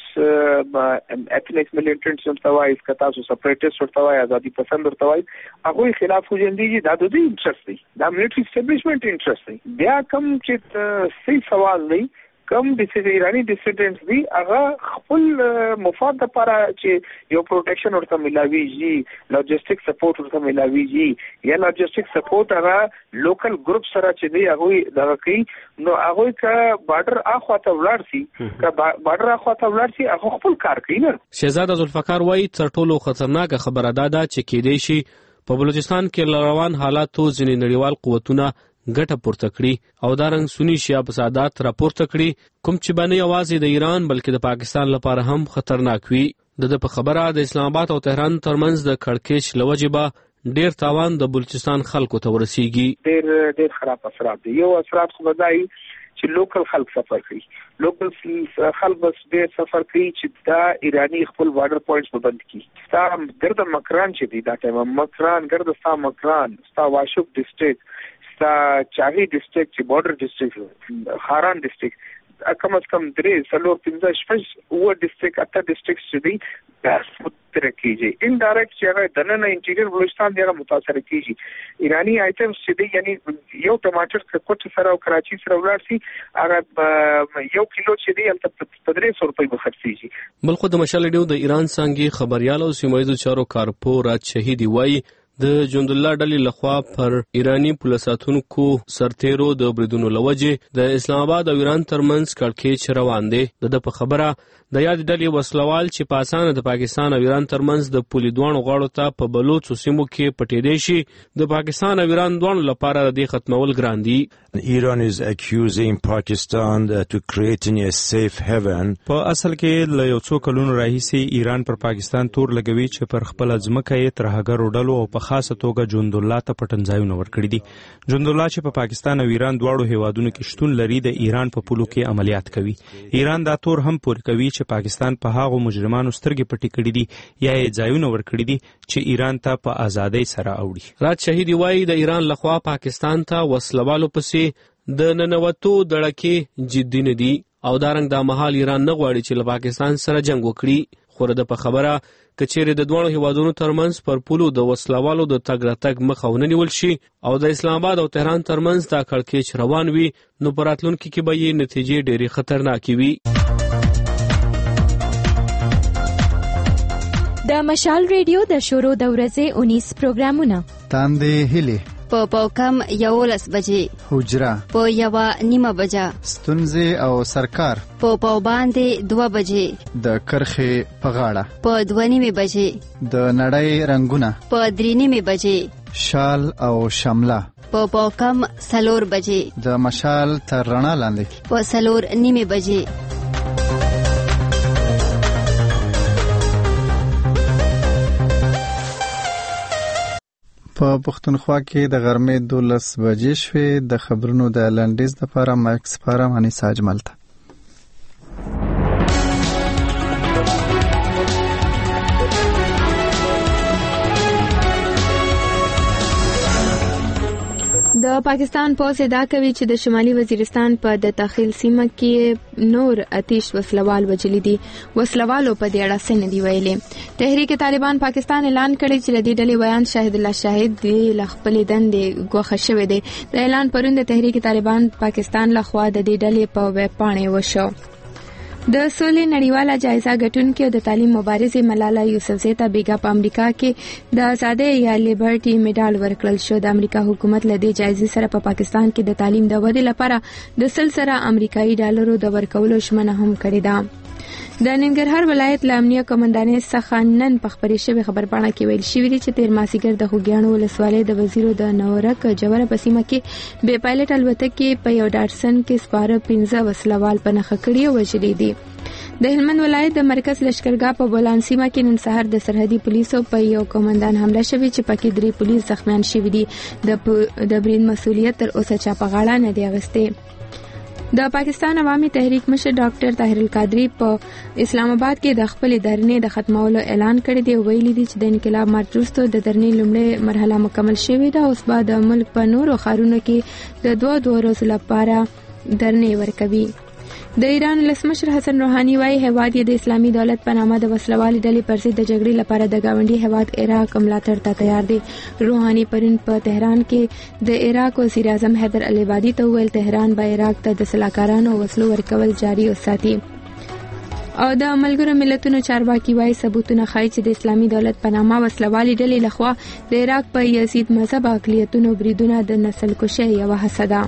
اثنیک میلیټنټس ورته وایي، که تاسو سپریټیسټ ورته وایي، ازادي پسند ورته وایي، هغوی خلاف وجندېږي. دا د دوی انټرست دی، دا ملیټري اسټابلیشمنټ انټرست دی. بیا کوم چې صحیح سوال دی کم د ایرانی ډیسیډنټس دی هغه خپل مفاد لپاره چې یو پروټیکشن ورته ملاویږي، لاجستیک سپورټ ورته ملاویږي یا لاجستیک سپورټ هغه لوکل ګروپ سره چې دی هغه دغه کوي، نو هغه کا بارډر اخواته ولاړ شي کا بارډر اخواته ولاړ شي هغه خپل کار کوي نه. شهزاد ذوالفقار وایي تر ټولو خطرناک خبره دا ده چې کېدای شي په بلوچستان کې روان حالاتو ځینې نړیوال قوتونه ګټه پورته کړي او دارنګ سنی شیا فسادات راپورته کړي، کوم چې باندې یوازې د ایران بلکې د پاکستان لپاره هم خطرناک وي. د په خبره د اسلام آباد او تهران ترمنځ د کړکېچ لوجبه ډیر تاوان د بلوچستان خلکو ته ورسیږي. ډیر ډیر خراب اثرات دي. یو اثرات خو بدای چې لوکل خلک سفر کوي، لوکل خلک بس ډیر سفر کوي چې دا ایرانی خپل بارډر پوینټس په بند کړي. ستا ګرد مکران چې دی دا ټایم مکران ګرد ستا مکران ستا واشوک ډسټریکټ ستا چاغي ډسټریکټ چې بارډر ډسټریکټ خاران ډسټریکټ کم از کم درې څلور پنځه شپږ اووه ډسټریکټ اته ډسټریکټ چې دی دا متاثر کیږي. انډایرکټ چې هغه دننه انټیریور بلوچستان دی هغه متاثر کیږي. ایرانی آیټمز چې دی یعنی یو ټماټر کوټ سره او کراچي سره ولاړ شي هغه یو کیلو چې دی هلته په درې سوه روپۍ به خرڅېږي. بل خو د مشال ډیو د ایران څانګې خبریال او سیمه ییزو چارو کارپور راج شهیدي وایي د جندالله ډلې لخوا پر ایرانی پوله ساتونکو سرتیرو د بریدونو له وجې د اسلام آباد او ایران ترمنځ کړکېچ روان دی. د ده په خبره د یادې ډلې وسلوال چې په اسانه د پاکستان او ایران ترمنځ د پولې دواړو غاړو ته په بلوچو سیمو کې پټېدی شي، د پاکستان او ایران دواړو لپاره د دې ختمول ګران دي. Iran is accusing Pakistan to creating a safe haven. په اصل کې له یو څو کلونو راهیسې ایران پر پاکستان تور لګوي چې پر خپل ځمکه یې ترهګرو ډلو او په خاصه توګه جندالله ته پټنځایونه ورکړي دي. جندالله چې په پاکستان او ایران دواړو هیوادونو کې شتون لري د ایران په پولو کې عملیات کوي. ایران دا تور هم پورې کوي چې پاکستان په هغو مجرمانو سترګې پټې کړي دي یا یې ځایونه ورکړي دي چې ایران ته په ازادۍ سره اوړي. راج شهیدي وایي د ایران لخوا پاکستان ته وسلوالو پسې د ننوتو دړکې جدي نه دي او دارنګ دا مهال ایران نه غواړي چې له پاکستان سره جنگ وکړي. خو د په خبره کچېرې د دوه هیوادونو ترمنځ پر پولو د وسلوالو د تګ راتګ مخه ونه نیول شي او د اسلام آباد او تهران ترمنځ دا کړکېچ روان وي، نو په راتلونکي کې به یې نتیجې ډېرې خطرناکې وي. د مشال ریډیو د شروع د ورځې اونیس پروګرامونه تاندې هیلې په پاوکم یولس بجې، حجره په یوه نیمه بجه، ستونزې او سرکار په پاو باندې دوه بجې، د کرخې په غاړه په دوه نیمې بجې، د نړۍ رنگونه په درې نیمې بجې، شال او شمله په پاوکم څلور بجې، د مشال تر رڼا لاندې په څلور نیمې بجې. په پښتونخوا کې د غرمې دولس بجې شوې. د خبرونو د لنډیز لپاره مایک سپارم انیسا اجمل ته. د پاکستان پوځ ادعا کوي چې د شمالي وزیرستان په د تخیل سیمه کې نور آتش وسلوال وجلي دي. وسلوالو په دې اړه څه نه دی ویلي. تحریک طالبان پاکستان اعلان کړی چې د دې ډلې ویان شاهد الله شاهد دی له خپلې دندې ګوښه شوی دی. د اعلان پرون د تحریک طالبان پاکستان لخوا د دې ډلې په ویب پاڼې وشو. د سولې نړیواله جایزه ګټونکې او د تعلیم مبارزې ملاله یوسفزۍ ته بیګا په امریکا کې د آزادۍ یا لیبرټي میډال ورکړل شو. د امریکا حکومت له دې جایزې سره په پاکستان کې د تعلیم د ودې لپاره د سل سره امریکایي ډالرو د ورکولو ژمنه هم کړې ده. د ننګرهار ولایت له امنیه قومندانۍ څخه نن په خپرې شوې خبرپاڼه کې ویل شوي دي چې تیر مازدیګر د خوږیاڼو ولسوالۍ د وزیرو د نورک جوره په سیمه کې بې پایلټ الوتکې په یو ډاټسن کې سپاره پنځه وسلوال په نښه کړي او وژلي دي. د هلمند ولایت د مرکز لشکرګاه په بولان سیمه کې نن سهار د سرحدي پولیسو په یو قومندان حمله شوې چې پکې درې پولیس زخمیان شوي دي. د برید مسؤلیت تر اوسه چا په غاړه نه دی اخیستی. د پاکستان عوامي تحریک مشر ډاکټر طاهر القادری په اسلام آباد کې د خپل درنې د ختمولو اعلان کړی دی. ویلي دي چې د انقلاب مارچ وروسته د درنې لومړۍ مرحله مکمل شوې ده. اوس به د ملک په نورو ښارونو کې د دوه دوه ورځو لپاره درنې ورکوي. د ایران ولسمشر حسن روحاني وايي هیواد یې د اسلامي دولت په نامه د وسلوالې ډلې پر ضد د جګړې لپاره د ګاونډي هیواد عراق ملاتړ ته تیار دی. روحاني پرون په تهران کې د عراق وزیر اعظم حیدر العبادي ته وویل تهران به عراق ته د سلاکارانو وسلو ورکول جاري وساتي. او د ملګرو ملتونو چارواکي وايي ثبوتونه ښایي چې د اسلامي دولت په نامه وسلوالې ډلې لخوا د عراق په یزید مذهب اقلیتونو بریدونه د نسل کشۍ یوه هڅه ده.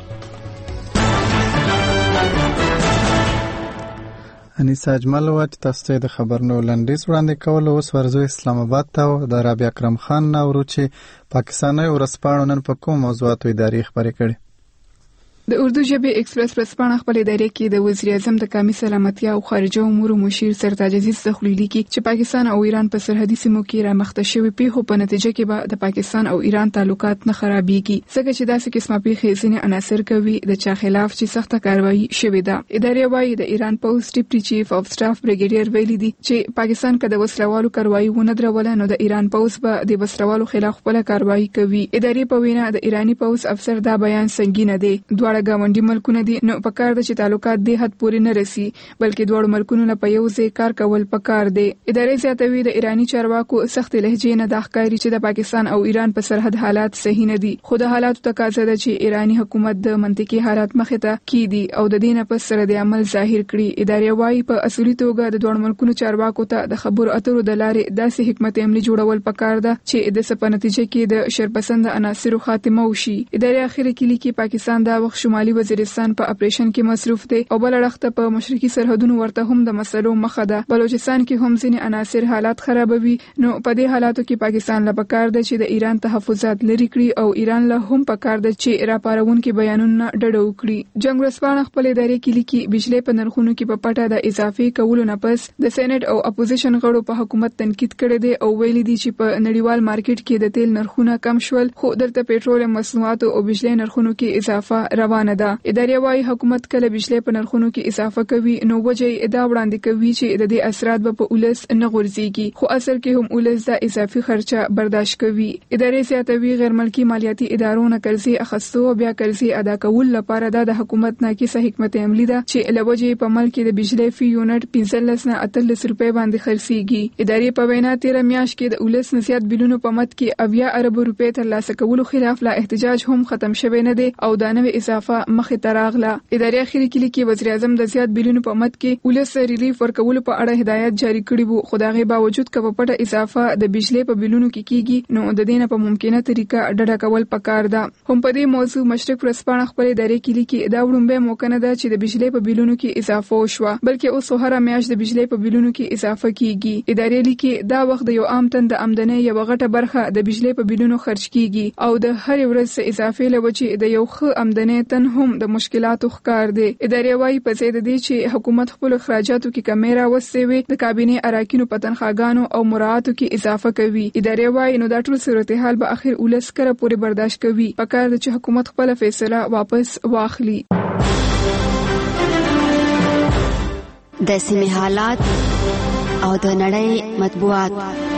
انیسا اجمل و چې تاسو ته د خبرونو لنډیز وړاندې کول. اوس ورځو اسلام آباد ته د رابعه اکرم خان نورو چې پاکستاني ورځپاڼو نن په کوم موضوعاتو ادارې خبرې کړي. د اردو ژبې ایکسپریس ورځپاڼه خپل ادارې کې د وزیر اعظم د قومي سلامتیا او خارجه امور مشیر سرتاج عزیز زخلی لیکي چې پاکستان او ایران په سرحدي سیمو کې رامخته شوی پیښو په نتیجه کې به د پاکستان او ایران تعلقات نه خرابېږي ځکه چې داسې قسمه پیښې ځینې عناصر کوي د چا خلاف چې سخته کاروایی شوې ده. ادارې وايي د ایران پوسټ ډیپټي چیف اف سټاف بریګیډیر ویلي دي چې پاکستان کده وسلوالو کاروایی ونه درول نو د ایران پوسټ به د وسلوالو خلاف خپل کاروایی کوي. ادارې په وینا د ایرانی پوسټ افسر دا بیان سنگینه دی. دواړه ګاونډي ملکونه دي نو پکار د چې تعلقات د حد پورې نه رسی بلکې دوه ملکونو نه په یو ځای کار کول پکار دي. ادارې زیاتوي د ایرانی چارواکو سخت لهجې نه د ښکاری چې د پاکستان او ایران په سرحد حالات صحیح نه دي. خو د حالاتو تقاضا ده چې ایرانی حکومت د منطقي حالات مخه ته کیدي او د دې نه پس سره د عمل ظاهر کړي. ادارې وايي په اصولي توګه د دوه ملکونو چارواکو ته د خبرو اترو د لارې داسې حکمت عملی جوړول پکار ده چې د سپه نتیجه کې د شرپسند عناصرو خاتمه وشي. ادارې اخر کې لیکي پاکستان دا وخت شمالي وزیرستان په اپریشن کې مصروف دی او بل اړخ په مشرقي سرحدونو ورته هم د مسلو مخه ده. بلوچستان کې هم ځینې عناصر حالات خرابوي نو په دې حالاتو کې پاکستان له پکار ده چې د ایران تحفظات لري کړي او ایران له هم پکار ده چې راپارونکو بیانونه ډډه وکړي. جنگ ورځپاڼه خپل ادارې کې لیکي بجلی په نرخونو کې په پټه د اضافي کولو نه پس د سېنات او اپوزیشن غړو په حکومت تنقید کړی دی او ویلي دي چې په نړیوال مارکیټ کې د تیل نرخونه کم شول خو درته پېټرول مصنوعات او بجلی نرخونو کې اضافه روان روانه ده. ادارې وايي حکومت کله بجلی په نرخونو کې اضافه کوي نو وجه یې دا وړاندې کوي چې د دې اثرات به په ولس نه غورځيږي، خو اصل کې هم ولس د اضافي خرچه برداشت کوي. ادارې زیاتوي غیر ملکی مالیاتي ادارو نه قرضې اخیستو او بیا قرضې ادا کول لپاره د حکومت ناقصه حکمت عملی ده چې لوجه په ملک کې د بجلی فی یونټ پنځلس نه اتلس روپۍ باندې خرڅيږي. ادارې په وینا تیر میاشت کې د ولس نسیات بلونو په مت کې اویا ارب روپۍ ترلاسه کولو خلاف لا احتجاج هم ختم شوی نه دی او دا نوې اضافه مخې ته راغله. ادارې اخیری کې لیکي وزیر اعظم د زیات بلونو په مت کې ولس ریلیف ورکولو په اړه هدایت جاری کړی وو، خو دا غي باوجود که په پټه اضافه د بجلی په بلونو کې کیږي نو د دې نه په ممکنه طریقه ډډه کول پکار ده. هم په دې موضوع مشرق ورسپانه خپل ادارې کې لیکي دا وړاندې موقع نه ده چې د بجلی په بلونو کې اضافه وشوه، بلکې اوس هر میاشت د بجلی په بلونو کې اضافه کیږي. ادارې لیکي دا وخت د یو عام تن د آمدنی یو غټه برخه د بجلی په بلونو خرج کیږي او د هر ورځ اضافه لوي د یو ښه آمدنی تن هم د مشکلاتو ښکار دی. ادارې وايي په ځای د دې چې حکومت خپل اخراجاتو کې کمی راوستي د کابینه اراکینو په تنخواګانو او مراعاتو کې اضافه کوي. ادارې وايي نو دا ټول صورتحال به اخر ولس کره پورې برداشت کوي، پکار د چې حکومت خپل فیصله واپس واخلي. د سیمې حالات او د نړۍ مطبوعات.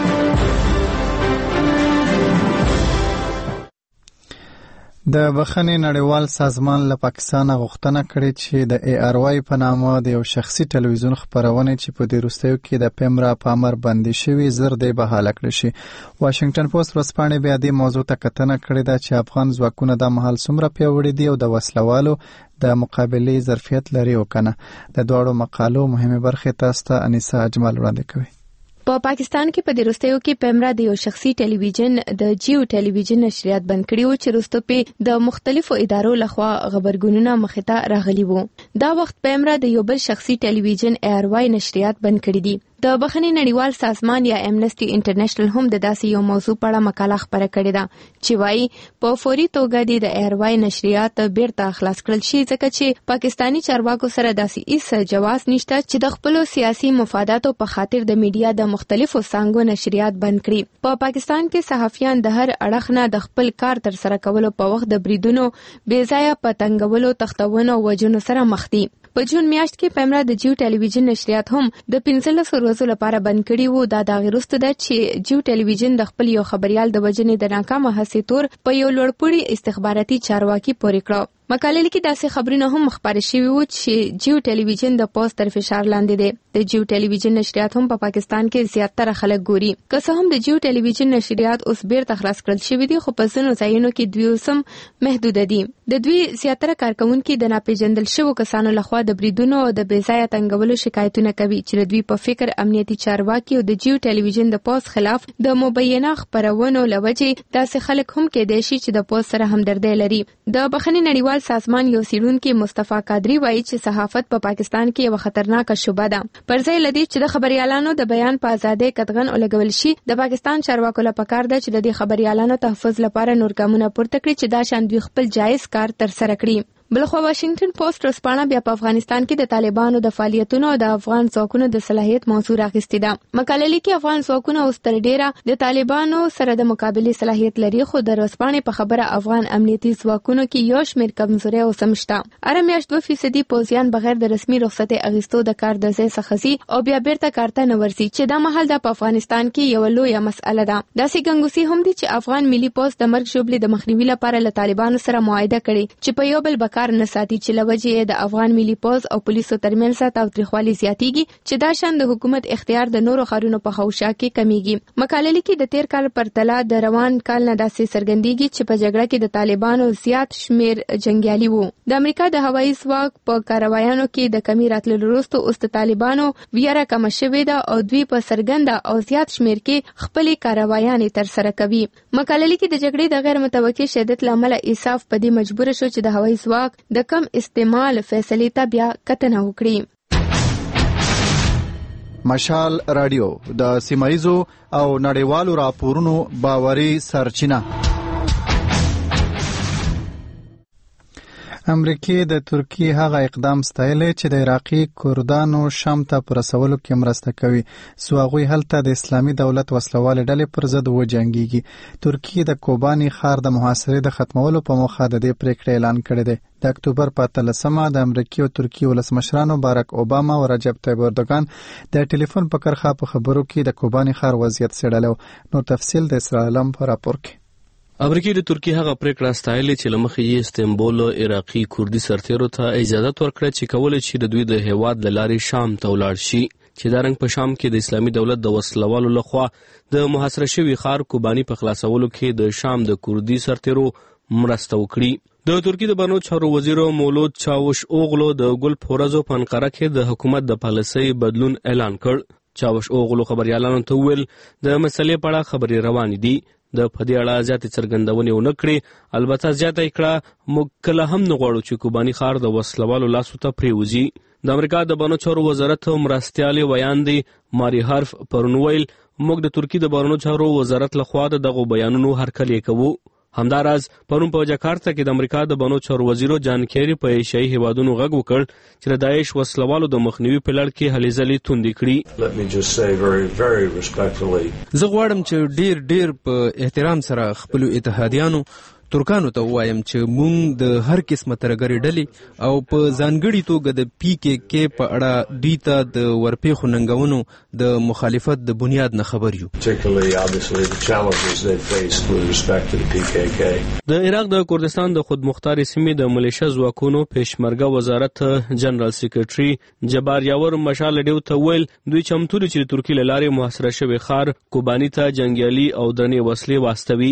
د بخښنې نړیوال سازمان له پاکستان غوښتنه کړې چې د ای آر واي په نامه د یو شخصي ټلویزیون خبرونه چې په دې وروستیو کې د پیمرا په امر بندي شوی زر دی بحاله کړی شي. واشنگټن پوسټ ورځپاڼې بیا دې موضوع ته کتنه کړې ده چې افغان ځواکونه د مهال څومره پیاوړي دي او د وسلوالو د مقابلې ظرفیت لري او کنه. د دوړو مقالو مهمه برخه تاسو ته انیسا اجمل وړاندې کوي. په پاکستان کې په دروستیو کې پیمرا د یو شخصي ټلویزیون د جیو ټلویزیون نشریات بند کړي وو چې وروسته په د مختلفو ادارو لخوا خبرګونونه مخې ته راغلي وو. دا وخت پیمرا د یو بل شخصي ټلویزیون ای آر واي نشریات بند کړي دي. د بخښنې نړیوال سازمان یا امنسټي انټرنیشنل هم د داسې یو موضوع په اړه مقاله خبره کړې ده چې وايي په فوري توګه د ای آر واي نشریات بیرته خلاص کړل شي ځکه چې پاکستانی چارواکو سره داسې هیڅ جواز نشته چې د خپل سیاسي مفاداتو په خاطر د میډیا د مختلفو څانګو نشریات بند کړي. په پاکستان کې صحافیان د هر اړخ نه د خپل کار تر سره کولو په وخت د بریدونو بې ځایه پتنګولو تختونو وجونو سره مخ دي. په جون میاشت کې پیمرا د جیو ټلویزیون نشریات هم د پنځلس ورځو لپاره بند کړي وو. دا د غیرست ده چې جیو ټلویزیون د خپل یو خبريال د وجنې د ناکامه هڅې تور په یو لوړپوړي استخباراتي چارواکي پورې کړو. مقالې کې داسې خبرونه هم خبرې شوي وو چې جیو ټلویزیون د پوز تر فشار لاندې دی. د جیو ټلویزیون نشریات هم په پا پاکستان کې زیاتره خلک ګوري. که څه هم د جیو ټلویزیون نشریات اوس بیرته خلاص کړل شوي دي خو په ځینو ځایونو کې دوی اوس هم محدود دي. د دوی زیاتره کارکونکي د ناپېژندل شوو کسانو لخوا د بریدونو او د بې ځایه تنګولو شکایتونه کوي چې د دوی په فکر امنیتي چارواکي او د جیو ټلویزیون د پوز خلاف د مبینه خبرونو لوجې داسې خلک هم کېدای شي چې د پوز سره همدردي لري. د بخښنې نړیوال سازمان یو سیرونکي مصطفی قادری وایي چې صحافت په پا پاکستان کې یو خطرناکه شوبه ده. پر ځای لدی چې د خبريالانو د بیان په ازادۍ قطغن ولګول شي، د پاکستان چارواکو لپاره پکار ده چې د دې خبريالانو تحفظ لپاره نور ګامونه پورته کړي چې دا شان دوی خپل جایز کار تر سره کړي. بلخو واشنگټن پوسټ ورځپاڼه بیا په افغانستان کې د طالبانو د فعالیتونو او د افغان ځواکونو د صلاحیت موضوع راغستې ده. مقاله کې افغان ځواکونه اوس تر ډیره د طالبانو سره د مقابله صلاحیت لري، خو د ورځپاڼې په خبره افغان امنیتي ځواکونو کې یو شمېر کمزوري او سمشته. اره میاشت دوه فیصدي پوځیان بغیر د رسمي رخصتۍ اخیستو د کار د ځای څخه ځي او بیا بیرته کار ته نه ورځي چې دا مهال د افغانستان کې یو لویه مسأله ده. داسې ګنګوسې هم دي چې افغان ملي پوځ د مرګ ژوبلې د مخنیوي لپاره له طالبانو سره معاهده کړې چې په یو بل بکار نه ساتي چې لوجې د افغان ملي پوځ او پولیسو ترمنځ تاوتریخوالي زیاتیږي چې دا شان د حکومت اختیار د نورو ښارونو په خوشا کې کمیږي. مقاله کې د تیر کال پرتله د روان کال نه داسې څرګندېږي چې په جګړه کې د طالبانو زیات شمیر جنگیالي وو. د امریکا د هوایي ځواک په کاروایانو کې د کمی راتللو وروسته اوس د طالبانو ویره کم شوې ده او دوی په څرګنده او زیات شمیر کې خپلې کاروایانې تر سره کوي. مقاله کې د جګړې د غیر متوقع شدت لامل ایساف په دې مجبور شو چې د هوایي ځواک د کم استعمال فیصلې ته بیا کتنه وکړي. مشال رادیو د سیمایزو او نړیوالو راپورونو باوري سرچینه. امریکای د ترکیه هغه اقدام ستایلی چې د عراقي کردانو شام ته پر رسولو کې مرسته کوي سو هغوی هلته د اسلامي دولت وسلوالې ډلې پر ضد وجنګیږي. ترکیه د کوبانی ښار د محاصرې د ختمولو په موخه د دې پریکړې اعلان کړی دی. د اکتوبر په اتلسمه د امریکای او ترکیه ولسمشرانو باراک اوباما او رجب طیب اردوغان د ټلیفون په کرخه په خبرو کې د کوبانی ښار وضعیت څېړلی. نو تفصیل د اسرائیل په راپور کې. امریکا د ترکیه هغه پریکړه ستایلې چې لمخې یې استنبول عراقي کردي سرتیرو ته اجازه ورکړه چې کولای شي د دوی د هیواد لارې شام ته ولاړ شي چې دا رنګ په شام کې د اسلامي دولت د وسلوالو لخوا د محاصره شوي ښار کوبانی په خلاصولو کې د شام د کردي سرتیرو مرسته وکړي. د ترکیه د بانو چارو وزیر مولود چاوش اوغلو د ګل پورزو په انقره کې د حکومت د پالیسۍ بدلون اعلان کړ. چاوش اوغلو خبريالانو ته ویل د مسلې په اړه خبرې روانې دي. د پدې اړه زیاتې څرګندونې ونه کړې. البته زیاته یې کړه موږ کله هم نه غواړو چې کوبانی ښار د وسلوالو لاسو ته پرېوځي. د امریکا د بانو چارو وزارت مرستیالې ویاندې ماری هارف پرون ویل موږ د ترکیه د بانو چارو وزارت لخوا د دغو بیانونو هرکلی کوو. همداراز پرون په جاکارتا کې د امریکا د بانو چارو وزیر جان کیری په ایشیایي هیوادونو غږ وکړ چې د داعش وسلوالو د مخنیوي په لړ کې هلې ځلې توندې کړي. زه غواړم چې ډیر ډیر په احترام سره خپل اتحادیانو ترکانو ته وایم چې مونږ د هر قسمه ترګری ډلې او په ځانګړي توګه د پی کې کې په اړه دوی ته د ورپېښو ننګونو د مخالفت د بنیاد نه خبر یو. د عراق د کردستان د خودمختار سیمې د ملیشه ځواکونو پېشمرګه وزارت جنرال سیکریټري جبار یاور مشال ډیو ته ویل دوی چمتو دي چې ترکیه له لارې محاصره شوی ښار کوبانی ته جنګیالي او درنې وسلې واستوي.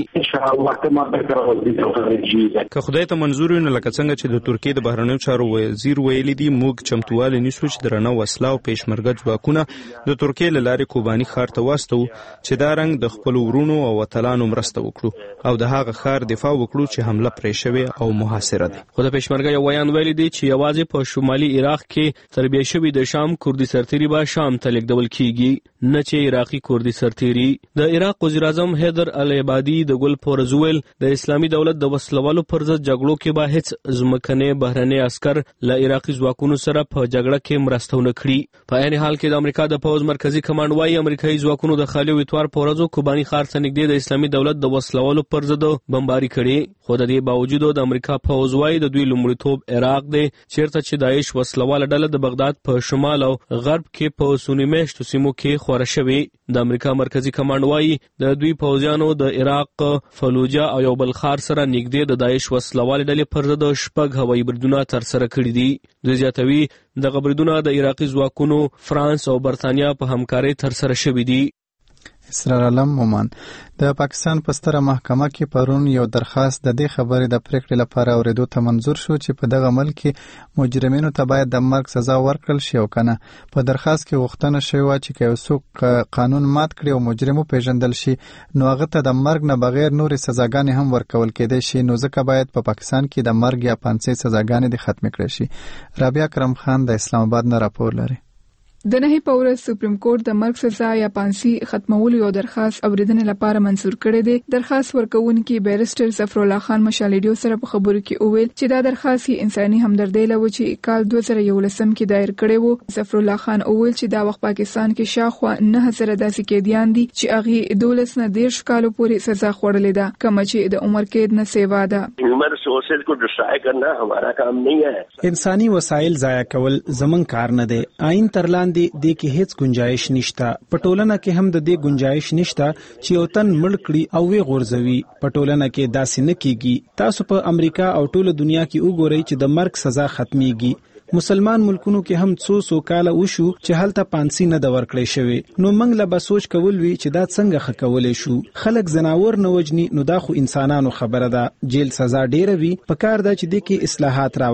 که خدای ته منظور وي نو لکه څنګه چې د ترکیې د بهرنیو چارو وزیر ویلي دي موږ چمتووالی نیسو چې درنه وسله او پېشمرګه ځواکونه د ترکیې له لارې کوبانی ښار ته واستوو چې دا رنګ د خپلو ورونو او وطنانو مرسته وکړو او د هغه ښار دفاع وکړو چې حمله پرې شوې او محاصره ده. خو د پېشمرګه یو ویان ویلي دي چې یوازې په شمالي عراق کې تربیه شوي د شام کردي سرتیري به شام ته لیږدول کیږي نه چې عراقي کردي سرتیري. د عراق وزیر اعظم حیدر العبادي د ګل پورز ویل د اسلامي دولت د وسلوالو پر ضد جګړو کې به هیڅ ځمکني بهرني عسكر له عراقي ځواکونو سره په جګړه کې مرسته ونه کړي. په عین حال کې د امریکا د پوز مرکزی کمانډ وايي امریکایي ځواکونو د خالي ویتوار په ورځو کوبانی ښار ته نږدې د اسلامي دولت د وسلوالو پر ضد بمباري کړي. خو د دې باوجود د امریکا پوز وايي د دوی لومړیتوب عراق دی چیرته چې داعش وسلواله ډله د بغداد په شمال او غرب کې په سنی میشتو سیمو کې خوره شوي. د امریکا مرکزی کمانډ وايي د دوی پوځیانو د عراق فلوجه او یو بل ښار سره نږدې د داعش وسلوالې ډلې پر ضد شپږ هوایي بریدونه ترسره کړي دي. دوی زیاتوي دغه بریدونه د عراقي ځواکونو فرانس او برتانیا په همکارۍ ترسره شوي دي. اسرار علم مومن د پاکستان په ستره محکمه کې پرون یو درخواست د دې خبرې د پریکړې لپاره اوریدو ته منظور شو چې په دغه ملک کې مجرمینو ته باید د مرګ سزا ورکړل شي او کنه. په درخواست کې غوښتنه شوې وه چې که یو څوک قانون مات کړي او مجرم وپېژندل شي نو هغه ته د مرګ نه بغیر نورې سزاګانې هم ورکول کېدای شي. نو ځکه باید په پاکستان کې د مرګ یا پانسۍ سزاګانې د ختمې کړې شي. رابعه کرم خان د اسلام آباد نه راپور لري. د نهي په ورځ سپریم کورټ د مرګ سزا یا پانسي ختمولو یو درخواست اوریدنې لپاره منظور کړی دی. درخواست ورکوونکي بیرسټر ظفر الله خان مشالډیو سره په خبرو کې وویل چې دا درخواست انساني همدردۍ له وجې کال دوه زره یولسم کې دایر کړی وو. ظفر الله خان وویل چې دا وخت پاکستان کې شاوخوا نه زره داسې قیدیان دي چې هغه دولس نه دیرش کالو پورې سزا خوړلې ده کوم چې د عمر قید نه سیوا ده. عمر سوسل کو ډسټرای کرنا ہمارا کام نہیں ہے. انساني وسایل ضایع کول زمون کار نه دی. آئین ترلان دی د کې هیڅ گنجائش نشته. پټولنه کې هم د دې گنجائش نشته چې یو تن مړ کړي او وی غورځوي. پټولنه کې داسې نه کیږي. تاسو په امریکا او ټوله دنیا کې وګورئ چې د مرګ سزا ختميږي. مسلمان ملکونو کې هم څو څو کاله وشو چې هلته پانسي نه د ورکړې شوی. نو موږ له بسوچ کول وی چې دا څنګه خکولې شو. خلک زناور نه وجني نو دا خو انسانانو خبره ده. جیل سزا ډیره وی. په کار ده چې د کې اصلاحات راولو.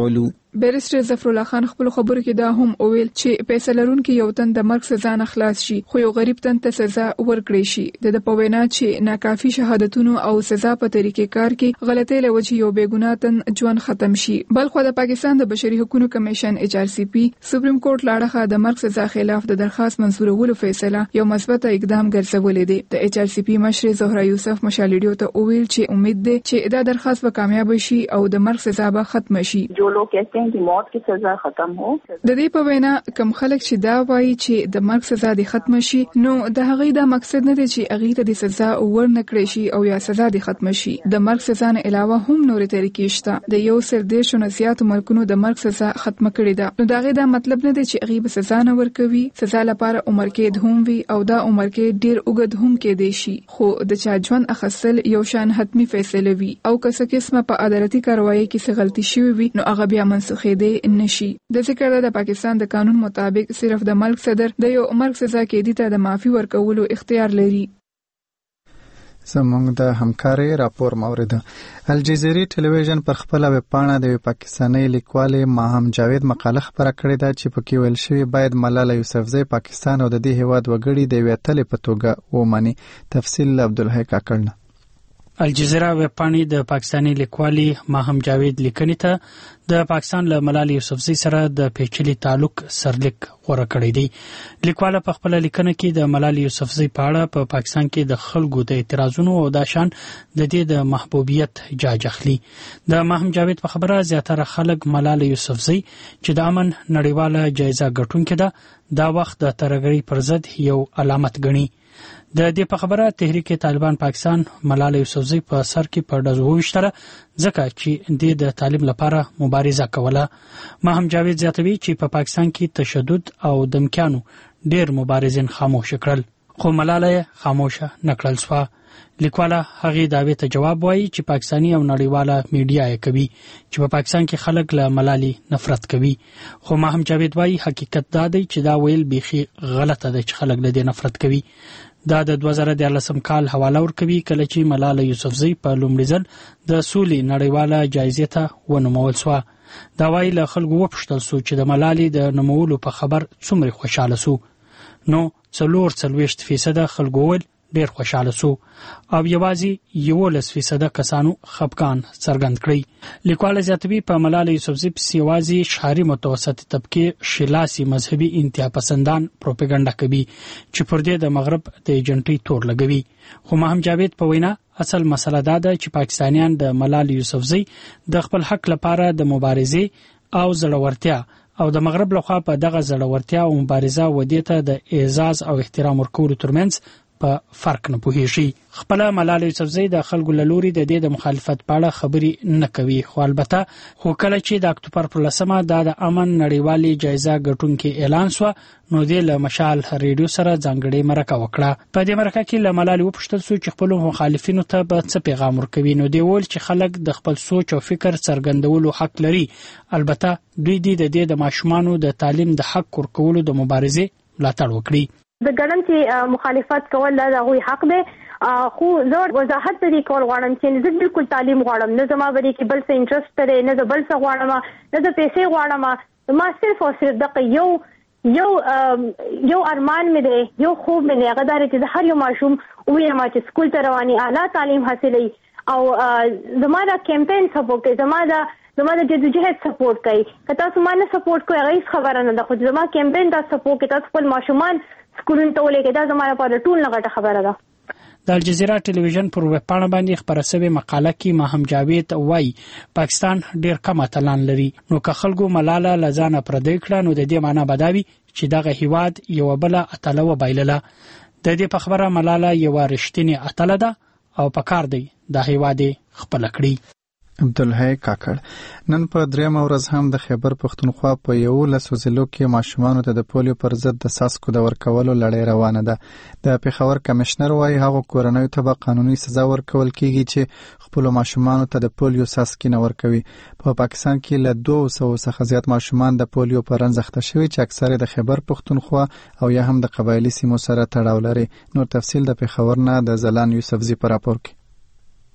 بیرسټر ظفر الله خان خپل خبرو کې دا هم وویل چې پیسې لرونکي یو تن د مرګ سزا نه خلاص شي خو یو غریب تن ته سزا ورکړي شي د په وینا چې ناکافي شهادتونو او سزا په طریقې کار کې غلطۍ له وجې یو بېګناه تن ژوند ختم شي. بل خو د پاکستان د بشري حقوقو کمیشن ایچ آر سی پی سپریم کورټ لاړه د مرګ سزا خلاف د درخواست منظورولو فیصله یو مثبت اقدام ګرځولې دی. د ایچ آر سی پی مشر زهرا یوسف مشالډیو ته وویل چې امید ده چې دا درخواست به کامیاب شي او د مرګ سزا به ختم شي. جو لوگ کہتے ہیں کہ موت کی سزا ختم ہو. د دې په وینا کم خلک چې دا وایي چې د مرګ سزا دې ختم شي نو د هغه دا مقصد نه دی چې هغه ته د سزا ورنکړي شي او یا سزا دې ختم شي. د مرګ سزا نه علاوه هم نورې طریقې شته. د یو سل دیرشو نه زیاتو ملکونو د مرګ سزا ختم کړې ده. نو دا غي دا مطلب نه دی چې هغه به سزا نه ورکوي. سزا لپاره عمر کې هم وي او دا عمر کې ډیر اوږد هم کې دی شي خو د چا ژوند اخیستل یو شان حتمی فیصله وي او که څه قسمه په عدالتي کاروایی کې څه غلطي شوی وي نو هغه بیا منسوخېدی نشي. د ذکر د پاکستان د قانون مطابق صرف د ملک صدر د یو مرګ سزا کېدی ته د معافي ورکولو اختیار لري. زموږ د همکاري راپور مورد الجزیري ټلویزیون پر خپل ویب پاڼه د پاکستاني لیکوال ماهم جاوید مقاله خبره کړې ده چې پکې ویل شوی باید ملاله یوسفزۍ پاکستان او د دې هیواد وګړي د ویتل په توګه ومني. تفصیل عبدالحی کاکړ. الجزیره ویب پاڼې د پاکستاني لیکوالي ماهم جاوید لیکنې ته د پاکستان له ملالۍ یوسفزۍ سره د پیچلي تعلق سرلیک غوره کړی دی. لیکواله په خپل لیکنه کې د ملالۍ یوسفزۍ په اړه په پاکستان کې د خلکو د اعتراضونو او د شان د دې د محبوبیت جاج اخلي. د ماهم جاوید په خبره زیاتره خلک ملالۍ یوسفزۍ چې د امن نړیواله جایزه ګټونکې ده دا وخت د ترهګرۍ پر ضد یو علامت ګڼي. د دې په خبره تحریک طالبان پاکستان ملالۍ یوسفزۍ په سر کې په ډزو وشتره ځکه چې د د تعلیم لپاره مبارزه کوله. ماهم جاوید زیاتوي چې په پاکستان کې تشدد او دمکیانو ډېر مبارزین خاموش کړل خو ملالۍ خاموشه نکړل سوه. لیکواله هغه داوی ته جواب وایي چې پاکستاني او نړیواله میډیا یې کوي چې په پاکستان کې خلک له ملالۍ نفرت کوي خو ماهم جاوید وایي حقیقت دا دی چې دا ویل بیخي غلطه ده چې خلک له دې نفرت کوي. دا د دوه زره دیارلسم کال حواله ورکوي کله چې ملالۍ یوسفزۍ په لومړي ځل د سولې نړیواله جایزې ته ونومول سوه. دا وایي له خلکو وپوښتل سو چې د ملالۍ د نومولو په خبر څومره خوشاله سو نو څلور څلوېښت فیصده خلکو وویل ډېر خوشاله سو او یوازې یولس فیصده کسانو خپګان څرګند کړی. لیکواله زیاتوي په ملالۍ یوسفزۍ پسې یوازې ښاري متوسطې طبقې شلاسي مذهبي انتها پسندان پروپاګاندا کوي چې پر دې د مغرب د ایجنټۍ تور لګوي. خو ماهم جاوید په وینا اصل مسله دا ده چې پاکستانیان د ملالۍ یوسفزۍ د خپل حق لپاره د مبارزې او زړورتیا او د مغرب لخوا په دغه زړورتیا او مبارزه ودې ته د اعزاز او احترام ورکولو ترمنځ په فرق نه پوهیږي. خپل ملالۍ یوسفزۍ د خلکو له لوري د دې د مخالفت په اړه خبرې نه کوي خو البته خو کله چې د اکتوبر پر لسمه دا د امن نړیوالې جایزه ګټونکې اعلان سوه نو دې له مشال ریډیو سره ځانګړې مرکه وکړه. په دې مرکه کې له ملالۍ وپوښتل سو چې خپلو مخالفینو ته به څه پیغام ورکوي نو دې وویل چې خلک د خپل سوچ او فکر څرګندولو حق لري البته دوی دې د دې د ماشومانو د تعلیم د حق ورکولو د مبارزې ملاتړ وکړي. د ګڼم چې مخالفت کول د هغوی حق دی خو زه وضاحت دې کول غواړم چې زه بالکل تعلیم غواړم نه زما بری کې بل څه انټرست لري نه د بل څه غواړم نه د پیسې غواړم ما صرف او صرف دغه یو یو یو ارمان مې دی یو خوب مې دی هغه دا چې هر یو ماشوم ووایم چې سکول ته رواني اعلی تعلیم حاصلوي او زما دا کمپاین سپورټ کوي زما دا زما د جدوجہد سپورټ کوي که تاسو ما نه سپورټ کوئ هغه هیڅ خبره نه ده خو زما کمپاین دا سپورټ کوي تاسو خپل ماشومان سکولونو ته ولېږئ دا زما لپاره ټول نه غټه خبره ده. د الجزیره ټلویزیون پر ویب پاڼه باندې خبره شوې مقاله کې ماهم جاوید وایي پاکستان ډېر کم اتلان لري نو که خلکو ملاله له ځانه پردی کړه نو د دې معنی به دا وي چې دغه هیواد یوه بله اتله وبایلله. د دې په خبره ملاله یوه رښتینې اتله ده او پکار دی دا هیواد یې خپله کړي. عبدالحی کاکړ. نن په درېیمه ورځ هم د خیبر پښتونخوا په یولسو ضلعو کې ماشومانو ته د پولیو پر ضد د څاڅکو د ورکولو لړۍ روانه ده. د پېښور کمشنر وایي هغو کورنیو ته به قانوني سزا ورکول کیږي چې خپلو ماشومانو ته د پولیو څاڅکي نه ورکوي. په پاکستان کې له دوه سوو څخه زیات ماشومان د پولیو په رنځ اخته شوي چې اکثر د خیبر پښتونخوا او یا هم د قبایلي سیمو سره تړاو لري. نور تفصیل د پېښور نه د زلان یوسفزي په راپور کې.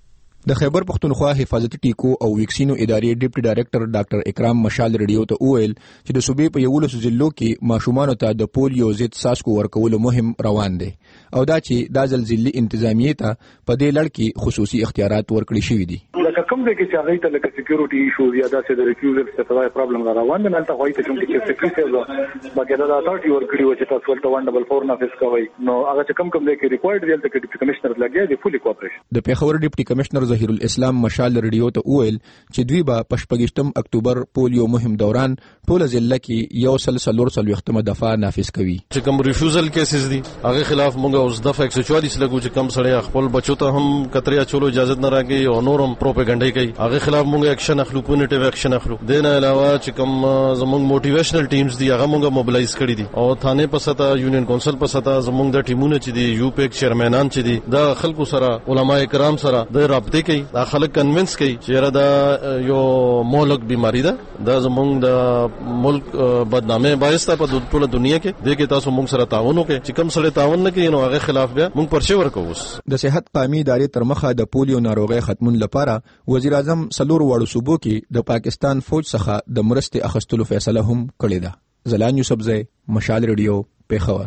د خیبر پختونخوا حفاظتي ټیکو او ویکسینو ادارې ډیپټي ډایریکټر ډاکټر اکرام مشال ریډیو ته وویل چې د صوبې په یولسو ضلعو کې ماشومانو ته د پولیو ضد څاڅکو ورکولو مهم روان دی او دا چې دا ځل ضلعي انتظامیې ته په دې لړ کې خصوصي اختیارات ورکړي شوي دي. لکه کوم ځای کې چې هغه ته لکه سکیورټي ایشوز یا داسې د ریفیوزل څه پرابلم را روان دي، نلته وایي چې کوم کې سکیورټي سره باقي دا اتارټي ورکړي و چې تاسو ولته ون ډبل فور نافذ کوي، نو هغه چې کوم کوم ځای کې ریکوایرډ دی ته ډیپټي کمشنر لګیا دی فولي کوآپریشن. د پیښور ډیپټي کمشنر ظهیر الاسلام مشال ریډیو ته وویل چې دوی به په شپږم اکتوبر پولیو مهم دوران ټول ضلع کې یو سل سلور سلوختمه دفعه نافذ کوي. چې کوم ریفیوزل کیسز دي هغه خلاف موږ اوس دفعه ایک سو چوالیس لګو چې کم سړی خپل بچو ته هم کتریا چولو اجازه نه راکړي او نورم پروپاګاندا کوي، هغه خلاف موږ اکشن اخلو، پونیټیو اکشن اخلو. دین علاوه چې کوم زموږ موټیویشنل ټیمز دي هغه موږ موبلایز کړي دي او تھانه په ستا یونین کونسل په ستا زموږ د ټیمونو چې دي یو پیک چیرمنان چې دي دا خلکو سره علما کرام سره د رابطه کوي، دا خلک کنوینس کوي چې دا یو مولک بیماری ده، دا زموږ د ملک بدنامه باعث ته په ټوله دنیا کې دغه تاسو موږ سره تعاون وکړي چې کوم سره تعاون نه کوي نو هغه خلاف بیا موږ پرچه ورکوو. د صحت قومي ادارې تر مخه د پولیو ناروغي ختمون لپاره وزیر اعظم سلور واړو صوبو کې د پاکستان فوج څخه د مرستې اخیستلو فیصله هم کړې ده. زلان یوسفزی، مشال ریډیو، پیښور.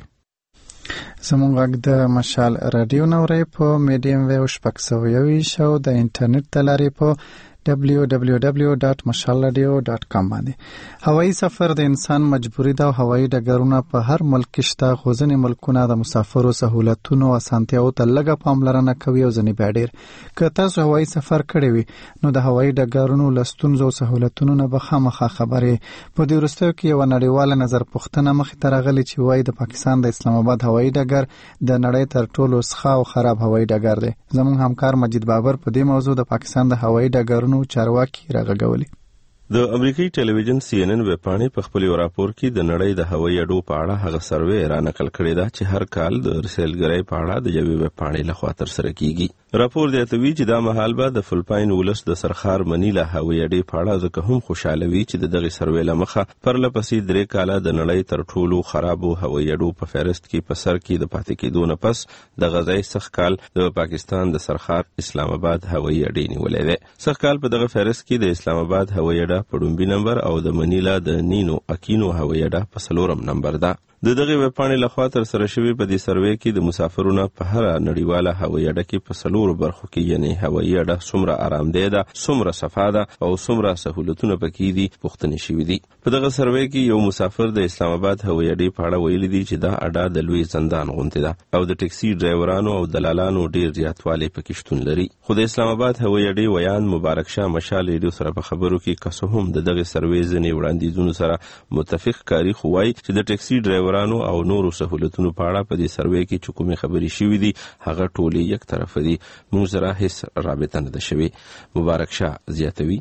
زموږ غږ د مشال رادیو نوري په میډیم ویو شپږ سوه یوویشت او د انټرنیټ د لارې په دبلیو دبلیو دبلیو ډاټ مشال رادیو ډاټ کام باندې. هوایي سفر د انسان مجبوري ده او هوایي ډګرونه په هر ملک کې شته، خو ځینې ملکونه د مسافرو سهولتونو او اسانتیاو ته لږه پاملرنه کوي او ځینې بیا ډېر. که تاسو هوایي سفر کړی وي نو د هوایي ډګرونو له ستونزو او سهولتونو نه به خامخا خبرې. په دې وروستیو کې یوه نړیواله نظر پوښتنه مخې ته راغلې چې وایي د پاکستان د اسلام آباد هوایي ډګر د نړۍ تر ټولو څخه او خراب هوایي ډګر دی. زموږ همکار مجید بابر په دې موضوع د پاکستان د هوایي ډګرونو چارواکي راغږولي. د امریکایي ټلویزیون سی ان ان ویبپاڼې په خپل راپور کې د نړۍ د هوایي اډو په اړه هغه سروې را نقل کړې ده چې هر کال د رسیدګرۍ په اړه د یوې ویبپاڼې لخوا ترسره کیږي. راپور زیاتوي چې دا مهال به د فلپاین ولس د سرخار منیله هوایي اډې په اړه ځکه هم خوشاله وي چې دغه سروې لمخه پرلپسې درې کاله د نړۍ تر ټولو خرابو هوایي اډو په فهرست کې په سر کې د پاتې کېدو نه پس د غزای سخت کال د پاکستان د سرخار اسلام آباد هوایي اډې نیولې ده. سخت کال په دغه فهرست کې د اسلام آباد هوایي اډه په لومړي نمبر او د منیلا د نینو اکینو هوایي اډه په څلورم نمبر ده. د دغه ویبپاڼې لخوا ترسره شوې په دې سروې کې د مسافرونو په هر نړیواله هوایي اډه کې په څلورو برخو کې یعنی هوایي اډه څومره آرامدې ده، څومره صفا ده او څومره سهولتونه پکې دي پوښتنې شوې دي. په دغه سروې کې یو مسافر د اسلام آباد هوایي اډې په اړه ویلي دي چې دا اډه د لوی زندان غوندې ده او د ټکسي ډرایورانو او دلالانو ډیر زیاتوالی پکې شتون لري. خو د اسلام آباد هوایي اډې ویان مبارک شاه مشال ریډیو سره په خبرو کې که هم د دغه سروې ځینې وړاندیزونو سره متفق کاری خو وایي چې د ټکسي ډرایورانو او نورو سهولتونو په اړه په دې سروې کې چې کومې خبرې شوې دي هغه ټولې یک طرفه دي، موږ سره هیڅ رابطه نه ده شوې. مبارک شاه زیاتوي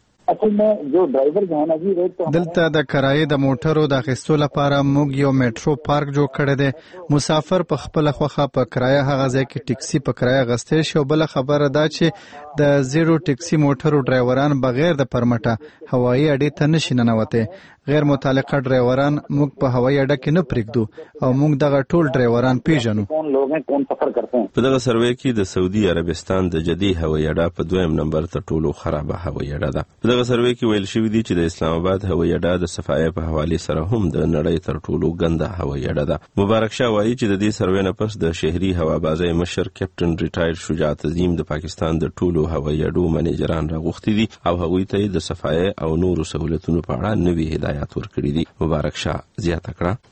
دلته د کرایې د موټرو د اخیستو لپاره موږ یو میټرو پارک جوړ کړی دی. مسافر په خپل خوخه په کرایه هغه ځای کې ټکسي په کرایه غستې شي. بل خبره دا چې د زیرو ټکسي موټرو ډرایوران بغیر د پرمټه هوایي اډې ته نشي ننوتي. غیر متعلقه ډرایوران موږ په هوایي اډه کې نه پرېږدو او موږ دغه ټول ډرایوران پیژنو. په دغه سروې کې د سعودي عربستان د جدي هوایي اډه په دویم نمبر تر ټولو خرابه هوایي اډه ده. په دغه سروې کې ویل شوی دی چې د اسلام آباد هوایي اډه د صفایي په حواله سره هم د نړۍ تر ټولو ګنده هوایي اډه ده. مبارک شاه وایي چې د دې سروې نه پس د شهري هوابازۍ مشر کیپټن ریټایر شجاعت عظیم د پاکستان د ټولو هوایي اډو منیجران راغوښتي دي او هغوی ته د صفایي او نورو سہولتونو په اړه نوي هدایت ورکړي دي. مبارک شاه زیاته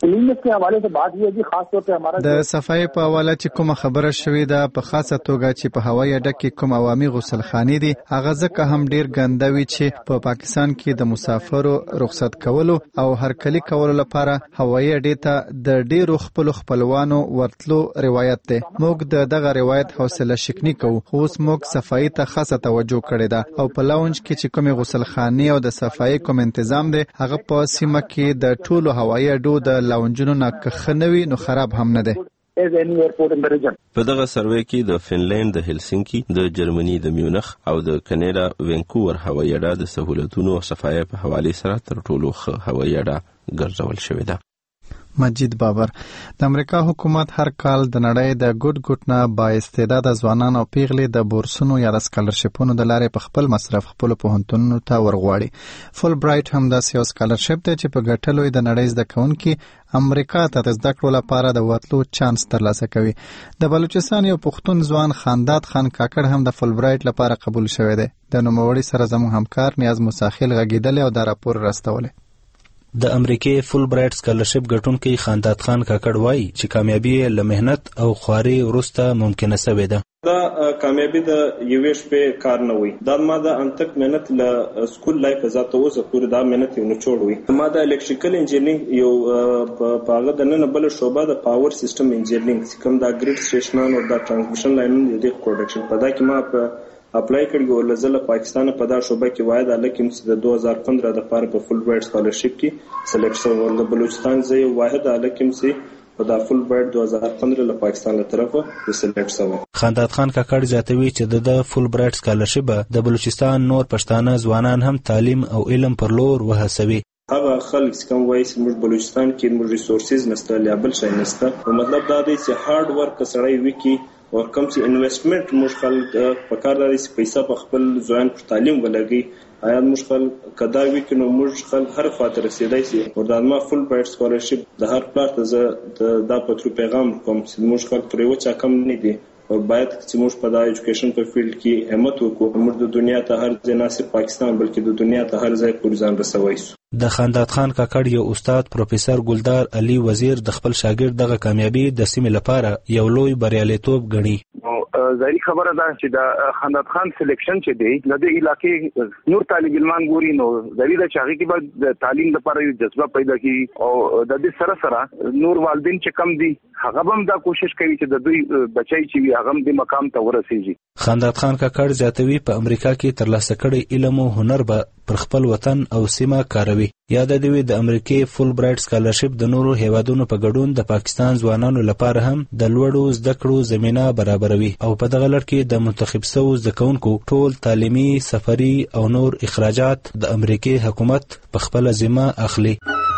کړه د صفایي په حواله چې کومه خبره شوې ده په خاصه توګه چې په هوایي اډه کې کوم عوامي غسلخانې دي هغه ځکه هم ډیر ګنده وي چې په پاکستان کې د مسافرو رخصت کولو او هرکلي کولو لپاره هوایي اډې ته د ډیرو خپل خپلوانو ورتلو روایت ده. موږ د دغه روایت حوصله شکنی کوو، خو اوس موږ صفایي ته خاصه توجه کړې ده او په لاونج کې چې کومې غسلخانې او د صفایي کوم تنظیم دی هغه په سیمه کې د ټولو هوایي اډو د لاونجونو نه کخنوي نو خراب هم نه دی. په دغه سروې کې د فنلند د هلسینکی، د جرمني د میونخ او د کاناډا وینکوور هوایي اډه د سہولتونو او صفایي په حواله سره تر ټولو ښه هوایي اډه ګرځول شوې ده. مجید بابر. د امریکا حکومت هر کال د نړۍ د ګډ ګډ نه با استعداده ځوانان او پیغلې د بورسونو یا سکالرشپونو د لارې په خپل مصرف خپل پوهنتونونو ته ورغواړي. فول برایټ هم داسې یو سکالرشپ دی چې په ګټلو د نړۍ زده کوونکي امریکا ته د زده کړو لپاره د وتلو چانس ترلاسه کوي. د بلوچستان یو پښتون ځوان خانداد خان کاکړ هم د فول برایټ لپاره قبول شوی دی. د نوموړي سره زموږ همکار نیاز مساخیل غږیدل او دا راپور راستولی. د امریکای فول برایټ سکالرشپ ګټونکي خانداد خان کاکړ وایي چې کامیابی له مهنت او خواري وروسته ممکنه شوې ده. دا کامیابی د یوې شپې کار نه وي. دا ما د انتک مهنت له سکول لایف ذاته اوسه پورې دا مهنت یو نه جوړ وي. ما د الکتریکل انجینرینګ یو په هغه د نن بل شوبه د پاور سیستم انجینرینګ کوم دا ګریډ سټیشنان او د ترانسمیشن لاینونو د پروډکشن په دا کې ما په اپلای کړی او لزله پاکستان په دا شوبه کې وای د لکم د دوه هزار پندرہ د لپاره په فول برایټ سکالرشپ کې سلیکټ شو. د بلوچستان زه واحد لکم سي په دا فول برایټ دوه هزار پندرہ له پاکستان له طرفه سلیکټ شو. خانداد خان کاکړ زیاتوي چې د فول برایټ سکالرشپ د بلوچستان نور پښتانه ځوانان هم تعلیم او علم پر لور وهڅوي. هغه خلک کوم وایي چې موږ بلوچستان کې موږ ریسورسز نشته لیابل شي نشته. مطلب دا دی چې هارد ورک سړی وکي او کوم چې انویسټمنٹ موږ خلک په کار لري چې پیسې په خپل ځوان په تعلیم ولګي آیا موږ خلک کدا وی کینو موږ خلک هر خاطر رسیدای شي. او دا ما فول برایټ سکالرشپ د هر پلار ته زه دا پټرو پیغام کوم چې موږ خلک پرې وچا کم نه دي او باید چې موږ په دا ایجوکیشن په فیلډ کې همت وکړو. موږ د دنیا ته هر ځای نه صرف پاکستان بلکې د دنیا ته هر ځای پورې ځان رسوي. د خانداد خان کاکړ یو استاد پروفیسور ګلدار علي وزیر د خپل شاګرد دغه کامیابی د سیمې لپاره یو لوی بریالیتوب ګڼي. ظاهري خبره ده چې د خانداد خان سلیکشن چې دی د دې علاقې نور طالب علمان ګوري نو ظاهري ده چې هغه کې به د تعلیم لپاره یو جذبه پیدا کی او د دې سره سره نور والدین چې کم دي هغه هم دا کوشش کوي چې د دوی بچي چې هغه هم د مقام ته ورسیږي. خانداد خان کاکړ زیاتوي په امریکا کې ترلاسه کړي علم او هنر به پر خپل وطن او سیمه کاروي. یاد دی د امریکای فول برایټ سکالرشپ د نورو هیوادونو په ګډون د پاکستان ځوانانو لپاره هم د لوړو زده کړو زمينه برابروي او په دغه لړ کې د منتخب شوو زده کوونکو ټول تعلیمي سفري او نور اخراجات د امریکای حکومت په خپل ذمہ اخلي.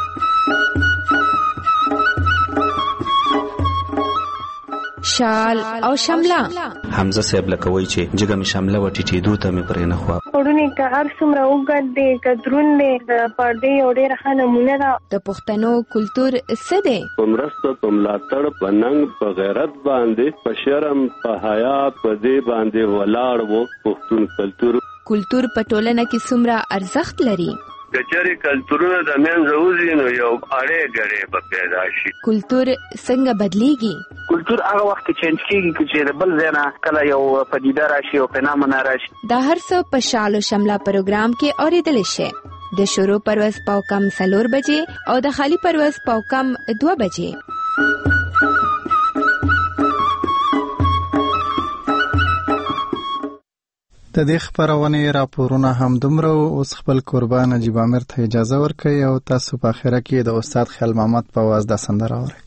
شال او شمله حمزه صاحب لکوي چې جګه می شامله و ټیټېدو ته می پرې نه خو پړونی که هر څومره وګد دی که درون دی د پردې او ډېر ښه نمونه ده. د پښتنو کلتور څه دی؟ په مرسته په ملاتړ په ننګ په غیرت باندې په شرم په حیا په دې باندې ولاړ وو پښتون کلتور. کلتور په ټولنه کې څومره ارزښت لري؟ کچري کلتورونه د منځه وځي نو یو اړې ګړې به پیدا شي. کلتور څنګه بدلیږي؟ کلتور هغه وخت چینج کیږي چې د بل ځای نه کله یو پدیده راشي او فنامنا راشي. دا هر څه په شال او شمله پروګرام کې اوریدل شي. د شروع پرواز پاو کم سلور بجې او د خالی پرواز پاو کم دوه بجې. د دې خبرونه راپورونه هم دومره اوس خپل قربان نجیب امیر ته اجازه ورکړي او تاسو په اخره کې د استاد خیال محمد په आवाज د سندره اورئ.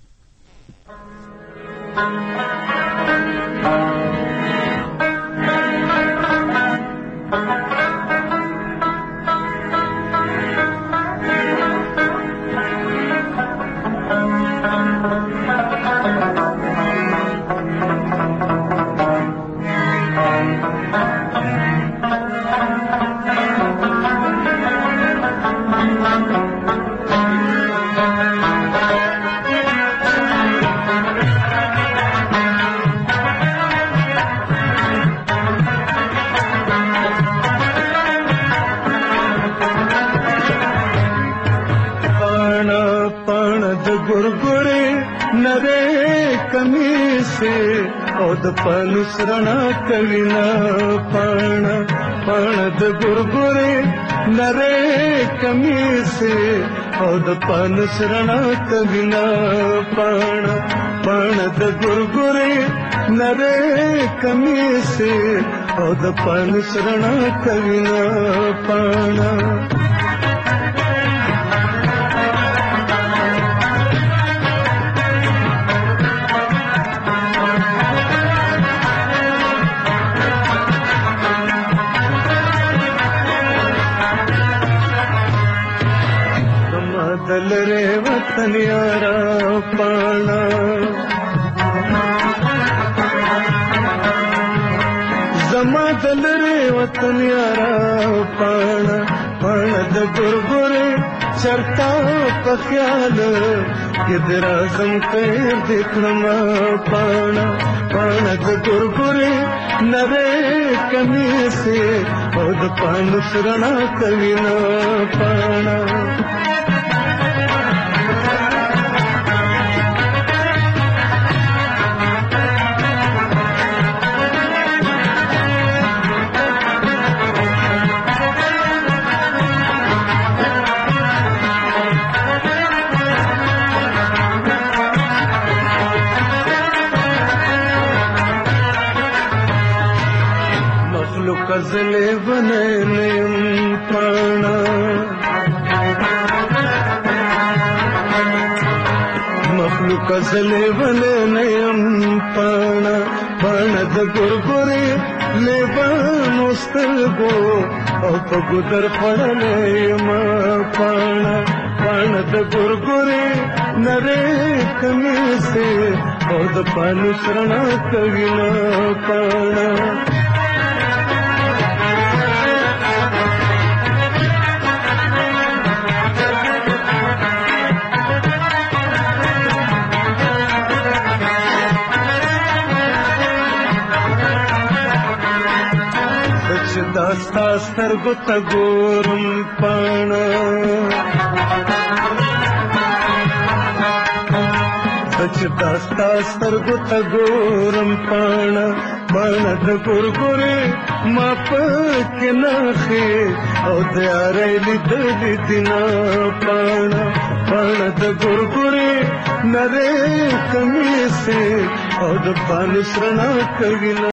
د پانوس رڼا کوي نه پاڼه پاڼه د ګورګورې نری کمیسه او د پانوس رڼا کوي نه پاڼه پاڼه د ګورګورې نری کمیسه او د پانوس رڼا کوي نه پاڼه. دلره وطن یارا پانا زما دلری وطن یارا پانا پانا د ګورګورې چرتا په خیال کې درازم خیر دکړم پانا پانا د ګورګورې نره کمی سے او د پانو سرنا کوي نه پانا कजले बने नयम पाना मखलूक कजले बने नयम पाना बाणद गुरगुरे लेबान उस्तरगो औ पगुदर पड़ले मा पाना बाणद गुरगुरे नरे कमी से औ द पानु शरणा कविना पाना दास्ता स्तर्गु तगोरम पाना सच दास्ता स्तर्गु तगोरम पाना बाणद गुरगुरे माप के नाखे औ दयारैली दली दिना पाना बाणद गुरगुरे नरे कमी से औ द पानु शरणा कविना